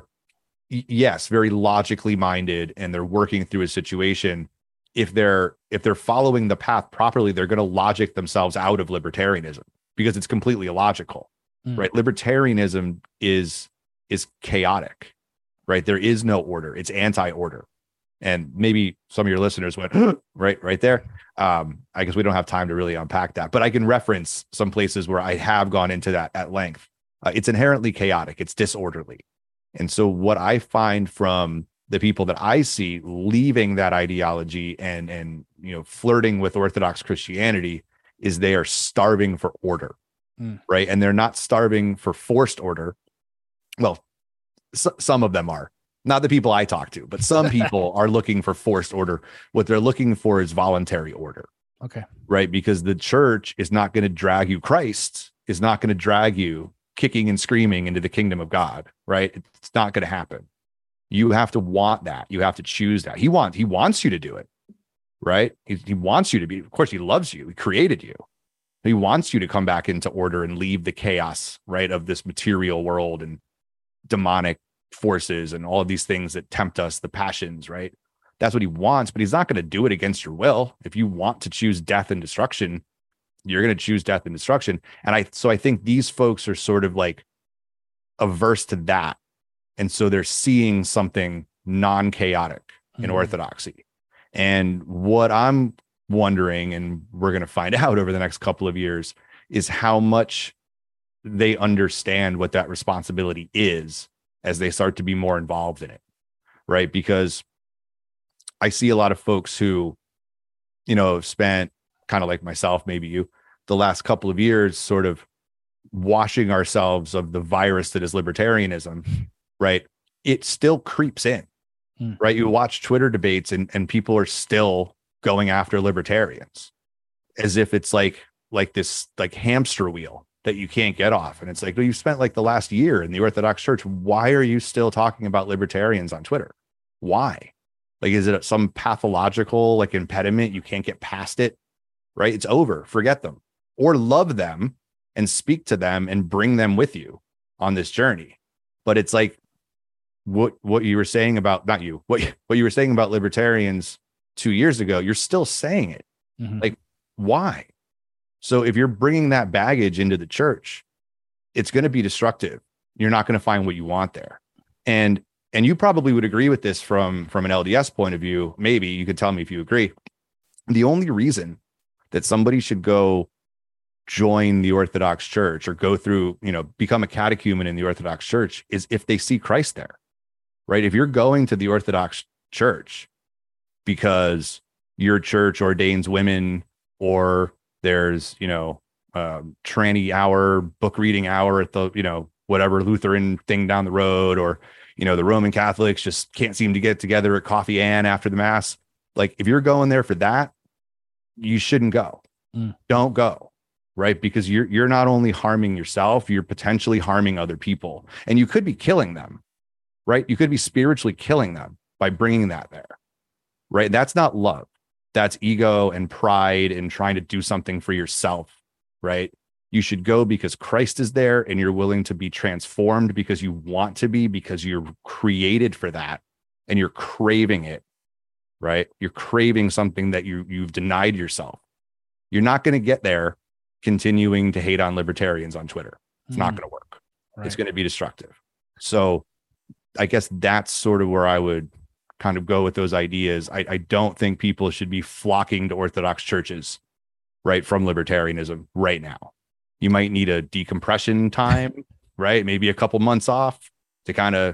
yes, very logically minded, and they're working through a situation, if they're if they're following the path properly, they're going to logic themselves out of libertarianism, because it's completely illogical. Mm. Right. Libertarianism is is chaotic. Right. There is no order. It's anti-order. And maybe some of your listeners went right, right there. Um, I guess we don't have time to really unpack that, but I can reference some places where I have gone into that at length. Uh, it's inherently chaotic. It's disorderly. And so what I find from the people that I see leaving that ideology and, and, you know, flirting with Orthodox Christianity is they are starving for order, mm. right? And they're not starving for forced order. Well, s- some of them are, Not the people I talk to, but some people are looking for forced order. What they're looking for is voluntary order. Okay. Right. Because the church is not going to drag you. Christ is not going to drag you kicking and screaming into the kingdom of God. Right. It's not going to happen. You have to want that. You have to choose that. He wants, he wants you to do it. Right. He, he wants you to be, of course, he loves you. He created you. He wants you to come back into order and leave the chaos, right, of this material world and demonic forces and all of these things that tempt us, the passions, right? That's what he wants, but he's not going to do it against your will. If you want to choose death and destruction, you're going to choose death and destruction. And I, so I think these folks are sort of like averse to that. And so they're seeing something non-chaotic in mm-hmm. orthodoxy. And what I'm wondering, and we're going to find out over the next couple of years, is how much they understand what that responsibility is as they start to be more involved in it, right? Because I see a lot of folks who, you know, have spent kind of like myself, maybe you, the last couple of years sort of washing ourselves of the virus that is libertarianism, right? It still creeps in, hmm. right? You watch Twitter debates and, and people are still going after libertarians as if it's like, like this like hamster wheel that you can't get off. And it's like, well, you've spent like the last year in the Orthodox Church. Why are you still talking about libertarians on Twitter? Why? Like, is it some pathological like impediment? You can't get past it, right? It's over. Forget them, or love them and speak to them and bring them with you on this journey. But it's like what, what you were saying about, not you, what, what you were saying about libertarians two years ago, you're still saying it. Mm-hmm. Like, why? So if you're bringing that baggage into the church, it's going to be destructive. You're not going to find what you want there. And, and you probably would agree with this from, from an L D S point of view. Maybe you could tell me if you agree. The only reason that somebody should go join the Orthodox Church or go through, you know, become a catechumen in the Orthodox Church is if they see Christ there, right? If you're going to the Orthodox Church because your church ordains women, or there's, you know, um, tranny hour, book reading hour at the, you know, whatever Lutheran thing down the road, or, you know, the Roman Catholics just can't seem to get together at Coffee Ann after the mass. Like, if you're going there for that, you shouldn't go. Mm. Don't go, right? Because you're, you're not only harming yourself, you're potentially harming other people, and you could be killing them, right? You could be spiritually killing them by bringing that there, right? That's not love. That's ego and pride and trying to do something for yourself, right? You should go because Christ is there and you're willing to be transformed because you want to be, because you're created for that and you're craving it, right? You're craving something that you, you've denied yourself. You're not going to get there continuing to hate on libertarians on Twitter. It's mm. not going to work. Right. It's going to be destructive. So I guess that's sort of where I would kind of go with those ideas. I, I don't think people should be flocking to Orthodox churches, right, from libertarianism right now. You might need a decompression time, right? Maybe a couple months off to kind of,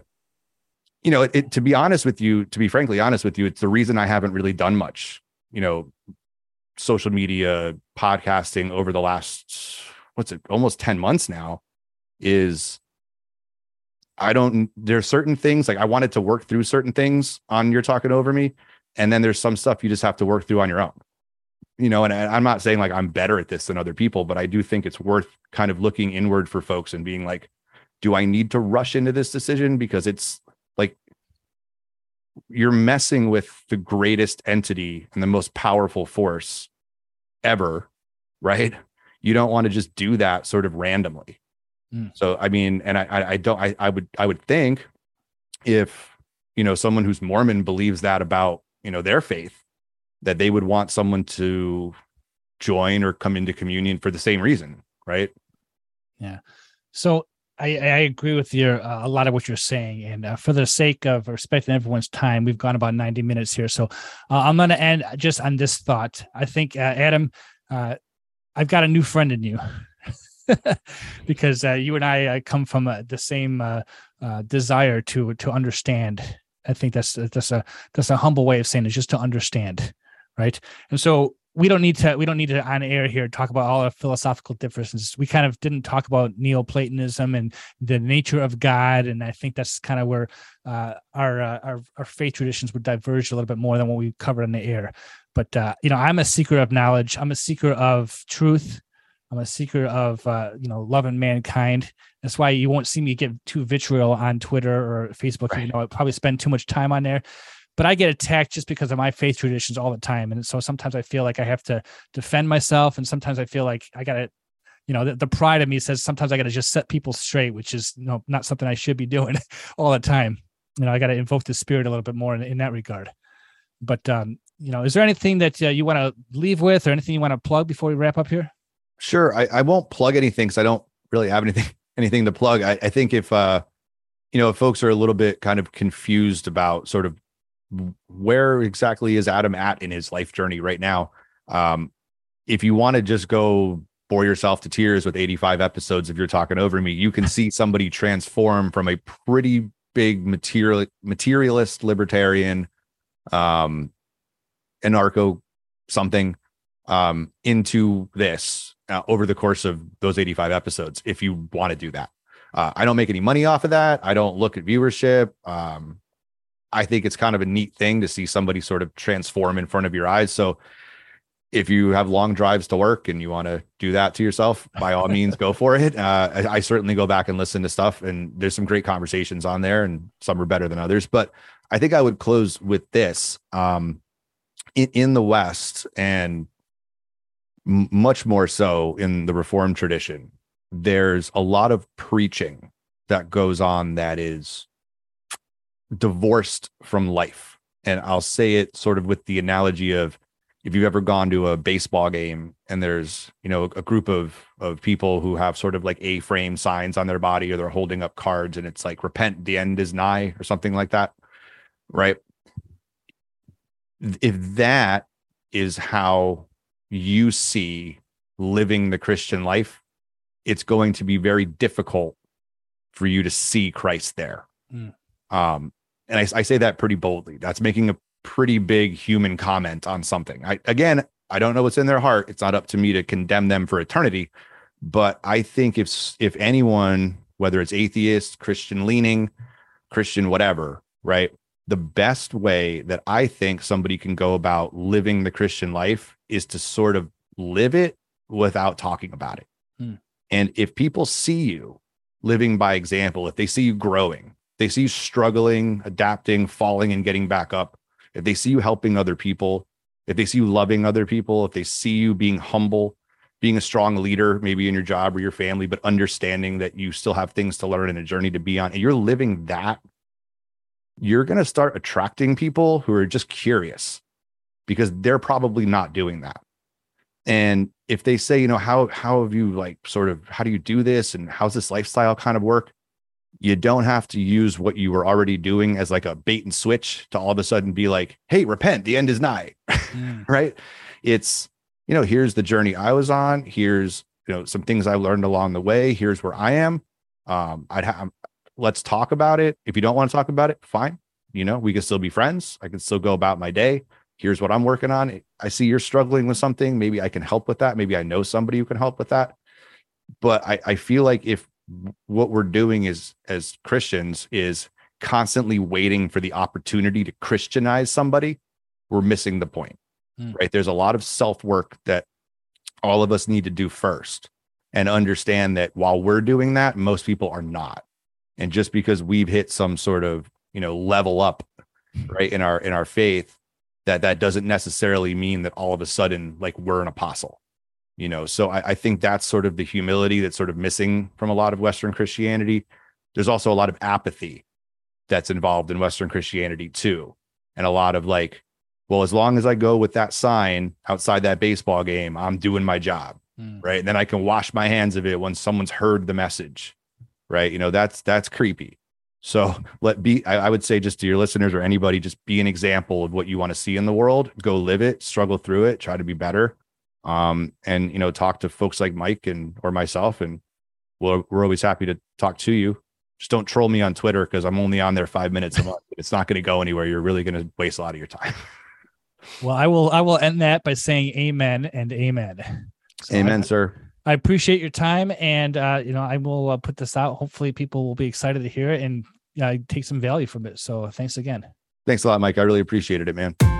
you know, it, it, to be honest with you, to be frankly honest with you, it's the reason I haven't really done much, you know, social media podcasting over the last, what's it, almost ten months now, is I don't, there's certain things like I wanted to work through certain things on You're Talking Over Me. And then there's some stuff you just have to work through on your own, you know, and I'm not saying like I'm better at this than other people, but I do think it's worth kind of looking inward for folks and being like, do I need to rush into this decision? Because it's like, you're messing with the greatest entity and the most powerful force ever, right? You don't want to just do that sort of randomly. So, I mean, and I, I don't, I, I would, I would think if, you know, someone who's Mormon believes that about, you know, their faith, that they would want someone to join or come into communion for the same reason. Right. Yeah. So I, I agree with your, uh, a lot of what you're saying. And uh, for the sake of respecting everyone's time, we've gone about ninety minutes here. So uh, I'm going to end just on this thought. I think, uh, Adam, uh, I've got a new friend in you. Because uh, you and I uh, come from uh, the same uh, uh, desire to to understand. I think that's that's a that's a humble way of saying it, just to understand, right? And so we don't need to we don't need to on air here talk about all our philosophical differences. We kind of didn't talk about Neoplatonism and the nature of God, and I think that's kind of where uh, our, uh, our our faith traditions would diverge a little bit more than what we covered on the air. But uh, you know, I'm a seeker of knowledge. I'm a seeker of truth. I'm a seeker of uh, you know, loving mankind. That's why you won't see me get too vitriol on Twitter or Facebook. Right. You know, I probably spend too much time on there. But I get attacked just because of my faith traditions all the time. And so sometimes I feel like I have to defend myself. And sometimes I feel like I got to, you know, the, the pride of me says sometimes I got to just set people straight, which is, you know, not something I should be doing all the time. You know, I got to invoke the spirit a little bit more in, in that regard. But, um, you know, is there anything that uh, you want to leave with or anything you want to plug before we wrap up here? Sure. I, I won't plug anything because I don't really have anything, anything to plug. I, I think if, uh, you know, if folks are a little bit kind of confused about sort of where exactly is Adam at in his life journey right now, um, if you want to just go bore yourself to tears with eighty-five episodes of You're Talking Over Me, you can see somebody transform from a pretty big material materialist libertarian, um, anarcho something, um, into this uh, over the course of those eighty-five episodes. If you want to do that, uh, I don't make any money off of that. I don't look at viewership. Um, I think it's kind of a neat thing to see somebody sort of transform in front of your eyes. So if you have long drives to work and you want to do that to yourself, by all means, go for it. Uh, I, I certainly go back and listen to stuff, and there's some great conversations on there, and some are better than others. But I think I would close with this. Um, in, in the West, and m- much more so in the Reformed tradition, there's a lot of preaching that goes on that is divorced from life. And I'll say it sort of with the analogy of, if you've ever gone to a baseball game and there's, you know, a group of of people who have sort of like A-frame signs on their body, or they're holding up cards and it's like, repent, the end is nigh, or something like that, right? If that is how you see living the Christian life, it's going to be very difficult for you to see Christ there. Mm. Um, and I, I say that pretty boldly. That's making a pretty big human comment on something. I, again, I don't know what's in their heart. It's not up to me to condemn them for eternity. But I think if, if anyone, whether it's atheist, Christian leaning, Christian, whatever, right? The best way that I think somebody can go about living the Christian life is to sort of live it without talking about it. Hmm. And if people see you living by example, if they see you growing, they see you struggling, adapting, falling, and getting back up, if they see you helping other people, if they see you loving other people, if they see you being humble, being a strong leader, maybe in your job or your family, but understanding that you still have things to learn and a journey to be on, and you're living that, you're going to start attracting people who are just curious, because they're probably not doing that. And if they say, you know, how, how have you like sort of, how do you do this? And how's this lifestyle kind of work? You don't have to use what you were already doing as like a bait and switch to all of a sudden be like, hey, repent, the end is nigh. Mm. Right? It's, you know, here's the journey I was on. Here's, you know, some things I learned along the way. Here's where I am. Um, I'd have, let's talk about it. If you don't want to talk about it, fine. You know, we can still be friends. I can still go about my day. Here's what I'm working on. I see you're struggling with something. Maybe I can help with that. Maybe I know somebody who can help with that. But I, I feel like if what we're doing is, as Christians, is constantly waiting for the opportunity to Christianize somebody, we're missing the point, mm. right? There's a lot of self-work that all of us need to do first, and understand that while we're doing that, most people are not. And just because we've hit some sort of, you know, level up, right, in our, in our faith, that that doesn't necessarily mean that all of a sudden, like, we're an apostle. You know, so I, I think that's sort of the humility that's sort of missing from a lot of Western Christianity. There's also a lot of apathy that's involved in Western Christianity too. And a lot of like, well, as long as I go with that sign outside that baseball game, I'm doing my job. Mm. Right. And then I can wash my hands of it when someone's heard the message. Right. You know, that's, that's creepy. So let be, I, I would say, just to your listeners or anybody, just be an example of what you want to see in the world. Go live it, struggle through it, try to be better. Um, and, you know, talk to folks like Mike and, or myself, and we're, we're always happy to talk to you. Just don't troll me on Twitter, because I'm only on there five minutes a month. It's not going to go anywhere. You're really going to waste a lot of your time. Well, I will I will end that by saying amen and amen. So Amen, I, sir. I appreciate your time, and uh, you know, I will uh, put this out. Hopefully people will be excited to hear it and uh, take some value from it. So thanks again. Thanks a lot, Mike. I really appreciated it, man.